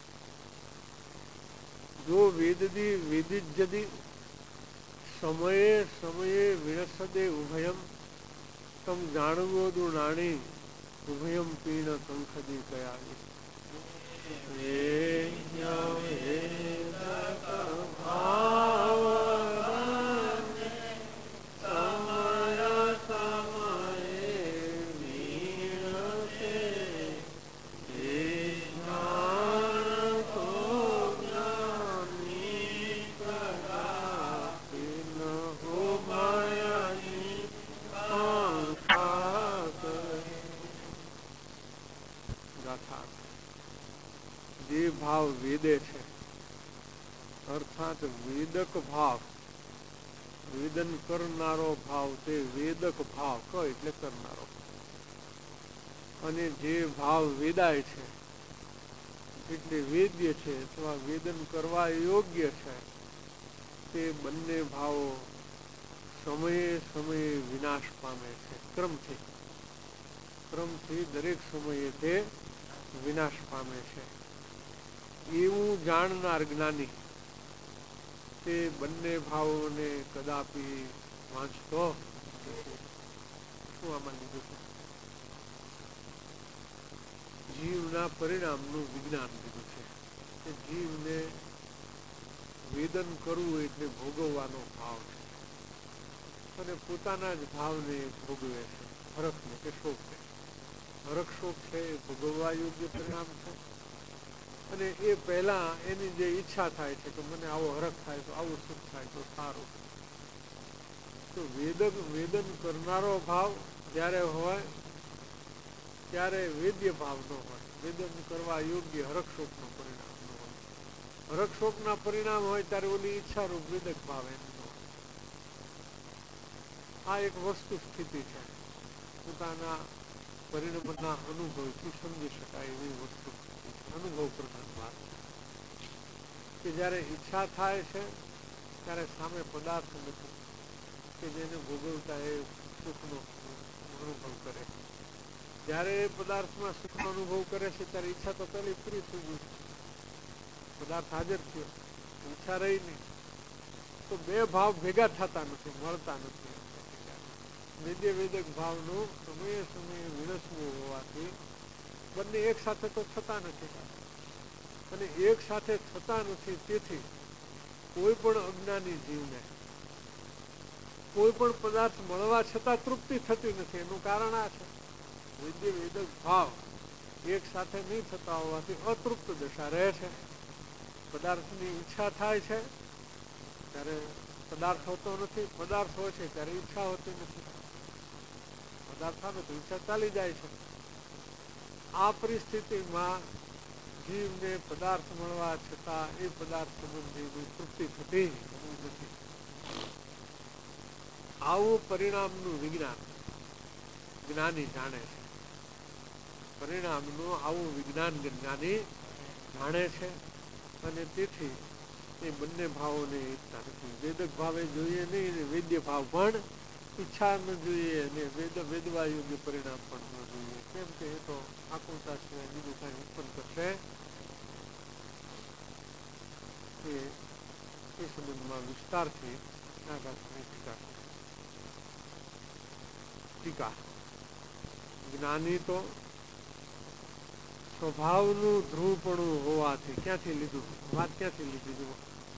જો વેદદી વેદિજ્યદી સમયે સમયે વિણસદે ઉભયમ તમ જાણવો દુ નાણી ઉભયમ પીણ કંખદી કયાવી. જે ભાવ વેદે છે અર્થાત વેદક ભાવ, વેદન કરનારો ભાવ, તે વેદક ભાવ ક એટલે કરનારો, અને જે ભાવ વેદાય છે એટલે વેદ્ય છે અથવા વેદન કરવા યોગ્ય છે, તે બંને ભાવો સમયે સમયે વિનાશ પામે છે. ક્રમથી દરેક સમયે તે વિનાશ પામે છે. એવું જાણનાર જ્ઞાની તે બંને ભાવોને કદાપી વાંચતો શું આમાં લીધું છે? જીવના પરિણામનું વિજ્ઞાન લીધું છે કે જીવને વેદન કરવું એટલે ભોગવવાનો ભાવ છે અને પોતાના જ ભાવને ભોગવે છે. હરખને કે શોકને, હરખ શોક છે એ ભોગવવા યોગ્ય પરિણામ છે અને એ પહેલા એની જે ઈચ્છા થાય છે કે મને આવો હરખ થાય તો, આવું સુખ થાય તો સારું. તો વેદન કરનારો ભાવ જ્યારે હોય ત્યારે વેદ્ય ભાવ ન હોય, વેદન કરવા યોગ્ય હરખ શોકનું પરિણામ ન હોય. હરક શોકના પરિણામ હોય ત્યારે ઓલી ઈચ્છારૂપ વેદક ભાવ એમ આ એક વસ્તુ સ્થિતિ છે. પોતાના પરિણામના અનુભવથી સમજી શકાય એવી વસ્તુ અનુભવ પ્રધાન વાત કે જયારે ઈચ્છા થાય છે ત્યારે સામે પદાર્થ નથી કે જેને ભોગવતા એ સુખનો અનુભવ કરે. જયારે એ પદાર્થમાં સુખનો અનુભવ કરે છે ત્યારે ઈચ્છા તો પેલી પૂરી થઈ ગઈ, પદાર્થ હાજર થયો, ઈચ્છા રહી નહીં. તો બે ભાવ ભેગા થતા નથી, મળતા નથી. વેદ્ય વેદક ભાવનું સમયે સમયે વિરસવું હોવાથી બંને એક સાથે તો થતા નથી, અને એક સાથે થતા નથી. તેથી કોઈ પણ અજ્ઞાની જીવને કોઈ પણ પદાર્થ મળવા છતાં તૃપ્તિ થતી નથી. એનું કારણ આ છે, વેદ્ય વેદક ભાવ એક સાથે નહીં થતા હોવાથી અતૃપ્ત દશા રહે છે. પદાર્થની ઈચ્છા થાય છે ત્યારે પદાર્થ હોતો નથી, પદાર્થ હોય છે ત્યારે ઈચ્છા હોતી નથી. પદાર્થ આવે તો ઈચ્છા ચાલી જાય છે. આ પરિસ્થિતિમાં જીવને પદાર્થ મળવા છતાં એ પદાર્થ સંબંધીની તૃપ્તિ થતી નથી. આવું પરિણામનું વિજ્ઞાન જ્ઞાની જાણે છે. પરિણામનું આવું વિજ્ઞાન જ્ઞાની જાણે છે, અને તેથી એ બંને ભાવોને ઈચ્છા નથી. વેદક ભાવે જોઈએ નહીં, અને વેદ્ય ભાવ પણ ઈચ્છા ન જોઈએ, અને વેદવા યોગ્ય પરિણામ પણ ન જોઈએ. કેમ કે એ તો આકુલતા સિવાય બીજું કઈ ઉત્પન્ન કરશે એ સંબંધમાં વિસ્તારથી ટીકા. જ્ઞાની તો સ્વભાવનું ધ્રુવપણું હોવાથી, ક્યાંથી લીધું વાત, ક્યાંથી લીધી જુઓ,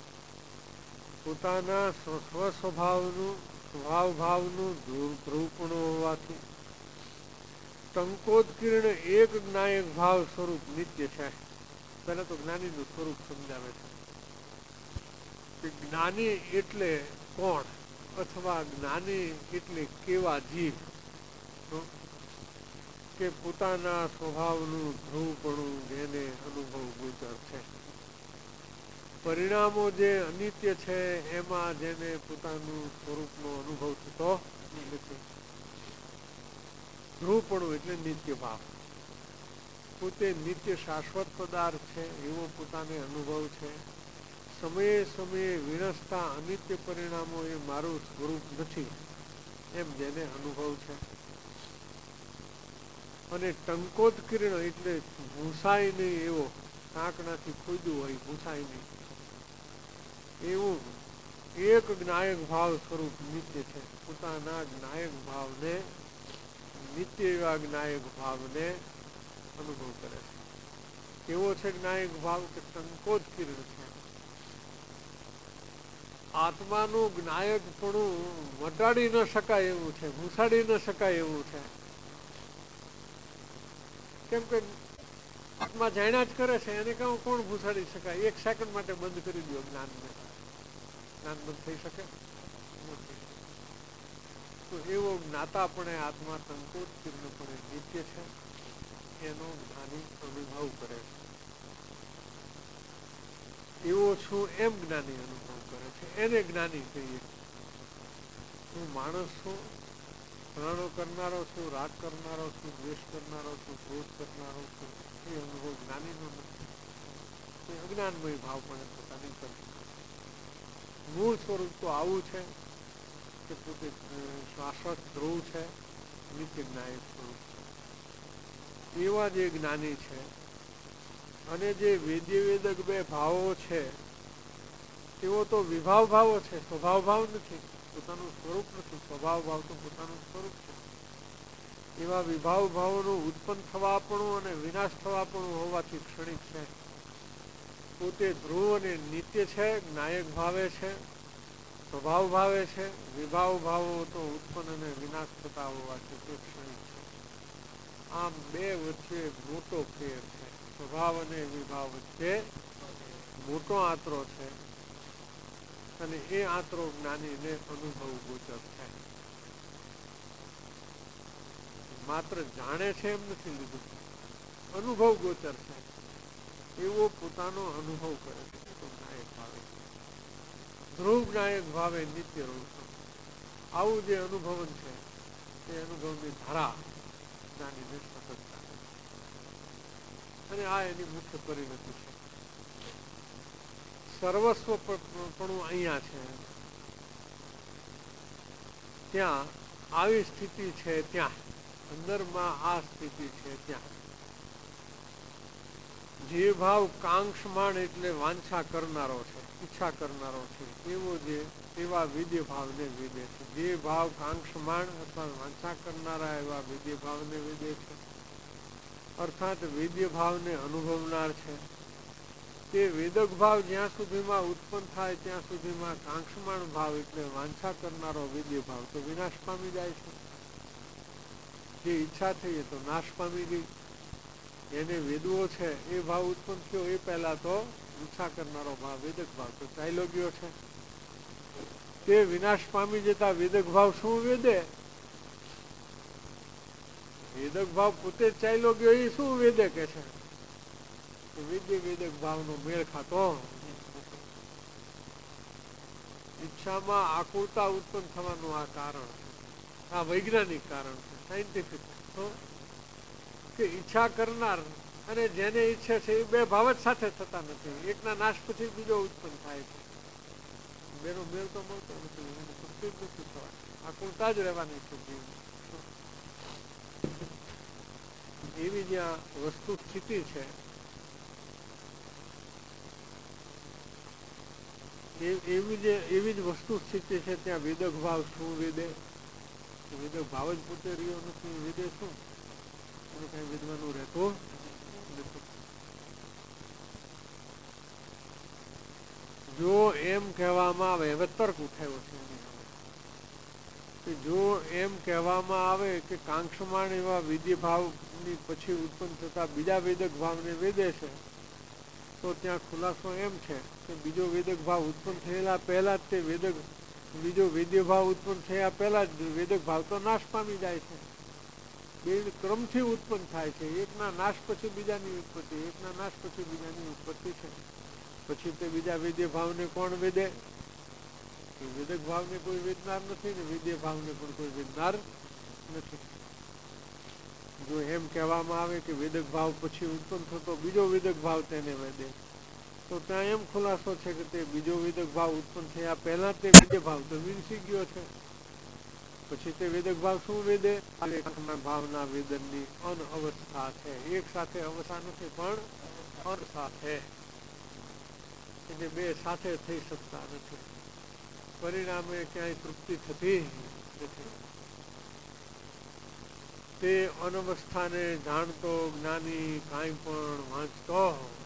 પોતાના સ્વસ્વભાવનું સ્વભાવ ભાવનું ધ્રુવપણું હોવાથી ટંકોત્કીર્ણ એક જ્ઞાયક ભાવ સ્વરૂપ નિત્ય છે. પહેલા તો જ્ઞાનીનું સ્વરૂપ સમજાવે છે કે જ્ઞાની એટલે કોણ, અથવા જ્ઞાની એટલે કેવા જીવ કે પોતાના સ્વભાવનું ધ્રુવપણું જેને અનુભવ ગોચર છે. પરિણામો જે અનિત્ય છે એમાં જેને પોતાનું સ્વરૂપનો અનુભવ થતો નથી. ધ્રુવપણું એટલે નિત્ય ભાવ. પોતે નિત્ય શાશ્વત પદાર્થ છે એવો પોતાને અનુભવ છે. સમયે સમયે વિરસતા અનિત્ય પરિણામો એ મારું સ્વરૂપ નથી એમ જેને અનુભવ છે. અને ટંકોત્કીર્ણ એટલે ભૂસાય નહીં એવો, કાંકણાથી ખોદ્યું હોય ભૂસાય નહીં એવું એક જ્ઞાયક ભાવ સ્વરૂપ નિત્ય છે. પોતાના જ્ઞાયક ભાવને, નિત્ય એવા જ્ઞાયક ભાવને અનુભવ કરે છે. કેવો છે જ્ઞાયક ભાવ કે ટંકોત્કીર્ણ છે. આત્માનું જ્ઞાયકપણું મટાડી ન શકાય એવું છે, ઘૂસાડી ન શકાય એવું છે. કેમ કે આત્મા જાણ્યા જ કરે છે, એને કોણ ઘૂસાડી શકાય? એક સેકન્ડ માટે બંધ કરી દો જ્ઞાનને, જ્ઞાન બંધ થઈ શકે? તો એવો જ્ઞાતાપણે આત્મા સંકોચપણે નિત્ય છે એનો જ્ઞાની અનુભવ કરે છે. એવો છું એમ જ્ઞાની અનુભવ કરે છે, એને જ્ઞાની કહીએ. હું માણસ છું, ફલાણો કરનારો છું, રાગ કરનારો છું, દ્વેષ કરનારો છું, ક્રોધ કરનારો છું, એ અનુભવ જ્ઞાનીનો નથી. એ અજ્ઞાનમય ભાવ પણ પોતાની કરે. મૂળ સ્વરૂપ તો આવું છે કે પોતે શાશ્વત ધ્રુવ છે, નિત્ય જ્ઞાયક સ્વરૂપ છે. એવા જે જ્ઞાની છે. અને જે વેદ્ય વેદક બે ભાવો છે તેઓ તો વિભાવ ભાવો છે, સ્વભાવ ભાવ નથી, પોતાનું સ્વરૂપ નથી. સ્વભાવ ભાવ તો પોતાનું સ્વરૂપ છે. એવા વિભાવ ભાવોનું ઉત્પન્ન થવાપણું અને વિનાશ થવાપણું હોવાથી ક્ષણિક છે. પોતે ધ્રુવ અને નિત્ય છે, જ્ઞાયક ભાવે છે, સ્વભાવ ભાવે છે. વિભાવ ભાવો તો ઉત્પન્ન અને વિનાશ થતા હોવાથી તે ક્ષણિક છે. આમ બે વચ્ચે મોટો ફેર છે. સ્વભાવ અને વિભાવ વચ્ચે મોટો આંતરો છે, અને એ આંતરો જ્ઞાનીને અનુભવ ગોચર છે. માત્ર જાણે છે એમ નથી લીધું, અનુભવ ગોચર છે. એવો પોતાનો અનુભવ કરે છે. ધ્રુવ નાયક ભાવે નિત્ય રહું છું. આવું જે અનુભવન છે તે અનુભવની ધારા જ્ઞાનીને સતત ચાલે અને આ એની મુખ્ય પરિણતિ છે. સર્વસ્વ પણ અહીંયા છે. ત્યાં આવી સ્થિતિ છે, ત્યાં અંદરમાં આ સ્થિતિ છે. ત્યાં જે ભાવ કાંક્ષમાણ એટલે વાંછા કરનારો છે, ઈચ્છા કરનારો છે, એવા વિદ્ય ભાવને વિદે છે. જે ભાવ કાંક્ષમાણ અથવા વાંછા કરનારા એવા વિદ્ય ભાવને વિદે છે, અર્થાત વિદ્ય ભાવને અનુભવનાર છે. તે વેદક ભાવ જ્યાં સુધીમાં ઉત્પન્ન થાય ત્યાં સુધીમાં કાંક્ષમાણ ભાવ એટલે વાંછા કરનારો વિદ્ય ભાવ તો વિનાશ પામી જાય છે. જે ઈચ્છા થઈ એ તો નાશ પામી ગઈ. એને વેદવો છે એ ભાવ ઉત્પન્ન થયો એ પહેલા તો ઈચ્છા કરનારો ભાવ વેદક ભાવ તો ચાલ્યો ગયો છે. તે વિનાશ પામી જતા વેદક ભાવ શું વેદે? વેદક ભાવ પોતે ચાલ્યો ગયો એ શું વેદે કે છે? વિદ્ય વેદક ભાવનો મેળ ખાતો ઈચ્છામાં આકુરતા ઉત્પન્ન થવાનું આ કારણ છે. આ વૈજ્ઞાનિક કારણ છે, સાયન્ટિફિક. કે ઈચ્છા કરનાર અને જેને ઈચ્છે છે એ બે ભાવ જ સાથે થતા નથી. એકના નાશ પછી બીજો ઉત્પન્ન થાય છે. બેનો મેળ તો મળતો નથી, એને તૃપ્તિ જ નથી થવાની. આકુરતા જ રહેવાની છે જીવ. એવી જ્યાં વસ્તુ સ્થિતિ છે એવી જ વસ્તુ સ્થિતિ છે ત્યાં વેદક ભાવ શું વેદે? વેદક ભાવ જ પોતે રહ્યો નથી, વેદે શું? એને કઈ વેદવાનું રહેતું નથી. જો એમ કહેવામાં આવે, હવે તર્ક ઉઠાવ્યો છે, જો એમ કહેવામાં આવે કે કાંક્ષમાણ એવા વિદ્ય ભાવની પછી ઉત્પન્ન થતા બીજા વેદક ભાવને વેદે છે, તો ત્યાં ખુલાસો એમ છે કે બીજો વેદક ભાવ ઉત્પન્ન થયેલા પહેલા જ તે બીજો વેદ્ય ભાવ ઉત્પન્ન થયા પહેલા જ વેદક ભાવ તો નાશ પામી જાય છે. બે ક્રમથી ઉત્પન્ન થાય છે. એકના નાશ પછી બીજાની ઉત્પત્તિ, એકના નાશ પછી બીજાની ઉત્પત્તિ છે. પછી તે બીજા વેદ્ય ભાવને કોણ વેદે? વેદક ભાવને કોઈ વેદનાર નથી ને વેદ્ય ભાવને પણ કોઈ વેદનાર નથી. જો એમ કહેવામાં આવે કે વેદક ભાવ પછી ઉત્પન્ન થતો બીજો વેદક ભાવ તેને વેદે, તો ત્યાં એમ ખુલાસો છે કે તે બીજો વેદક ભાવ ઉત્પન્ન થયા પહેલા તે વેદ્ય ભાવ તો વિનસી ગયો છે. પછી તે વેદક ભાવ શું વેદે? ભાવના વેદનની અનઅવસ્થા છે. એક સાથે અવસ્થા નથી પણ અનસ્થા છે. એટલે બે સાથે થઈ શકતા નથી. પરિણામે ક્યાંય તૃપ્તિ થતી નથી. તે અનવસ્થાને જાણતો જ્ઞાની કાંઈ પણ વાંચતો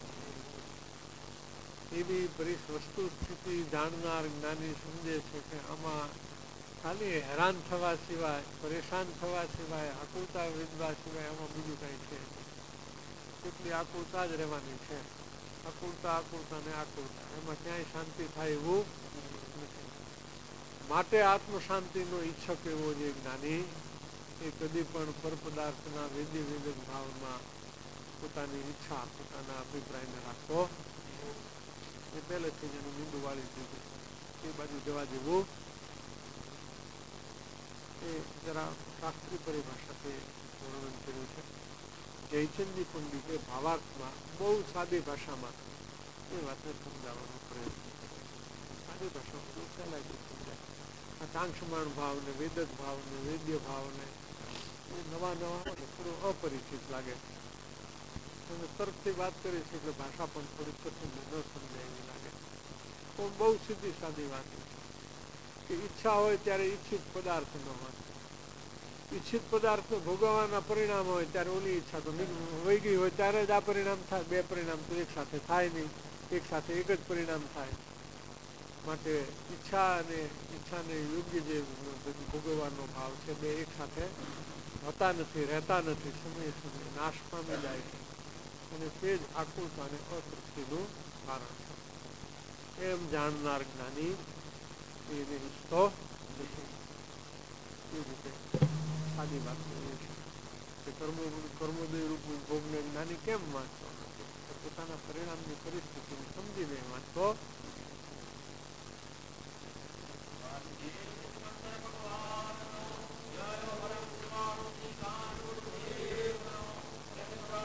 એવી વસ્તુ સ્થિતિ જાણનાર જ્ઞાની સમજે છે કે આમાં ખાલી હેરાન થવા સિવાય, પરેશાન થવા સિવાય, આકુરતા વેદવા સિવાય આમાં બીજું કઈ છે. એટલી આકુરતા જ રહેવાની છે. આકુરતા ને આકુરતા, એમાં ક્યાંય શાંતિ થાય એવું નથી. માટે આત્મ શાંતિનો ઈચ્છક એવો જે જ્ઞાની એ કદી પણ પર પદાર્થના વેદ્ય વેદક ભાવમાં પોતાની ઈચ્છા, પોતાના અભિપ્રાયને રાખતો એ પહેલેથી જ એનું મીંડું વાળી દીધું. એ બાજુ જવા જેવું એ જરા શાસ્ત્રીય પરિભાષાથી વર્ણન કર્યું છે. જયચંદી પંડિતે ભાવાર્થમાં બહુ સાદી ભાષામાં એ વાતને સમજાવવાનો પ્રયત્ન કર્યો. સાદી ભાષામાં બહુ સહેલાઈથી સમજાય. આ કાંક્ષમાણ ભાવને, વેદક ભાવને, વેદ્ય ભાવને એ નવા થોડું અપરિચિત લાગે. અને તર્કથી વાત કરી છે એટલે ભાષા પણ થોડી કઠિન ન સમજાય એવી લાગે. તો બહુ સીધી સાદી વાત કે ઈચ્છા હોય ત્યારે ઈચ્છિત પદાર્થ ન હોય. ઈચ્છિત પદાર્થ ભોગવવાના પરિણામ હોય ત્યારે ઓલી ઈચ્છા તો વહી ગઈ હોય ત્યારે જ આ પરિણામ થાય. બે પરિણામ તો એક સાથે થાય નહીં, એક સાથે એક જ પરિણામ થાય. માટે ઈચ્છાને યોગ્ય જે ભોગવવાનો ભાવ છે બે એક સાથે હોતા નથી, રહેતા નથી. સમયે સમયે નાશ પામી જાય છે અને તે જ આકુરતા અને અતૃપ્તિનું કારણ છે. એમ જાણનાર જ્ઞાની એને ઈચ્છતો નથી. એ રીતે સાદી વાત કરીએ છીએ કે કર્મોદય રૂપ ભોગને જ્ઞાની કેમ વાંચતો નથી? પોતાના પરિણામની પરિસ્થિતિને સમજીને વાંચતો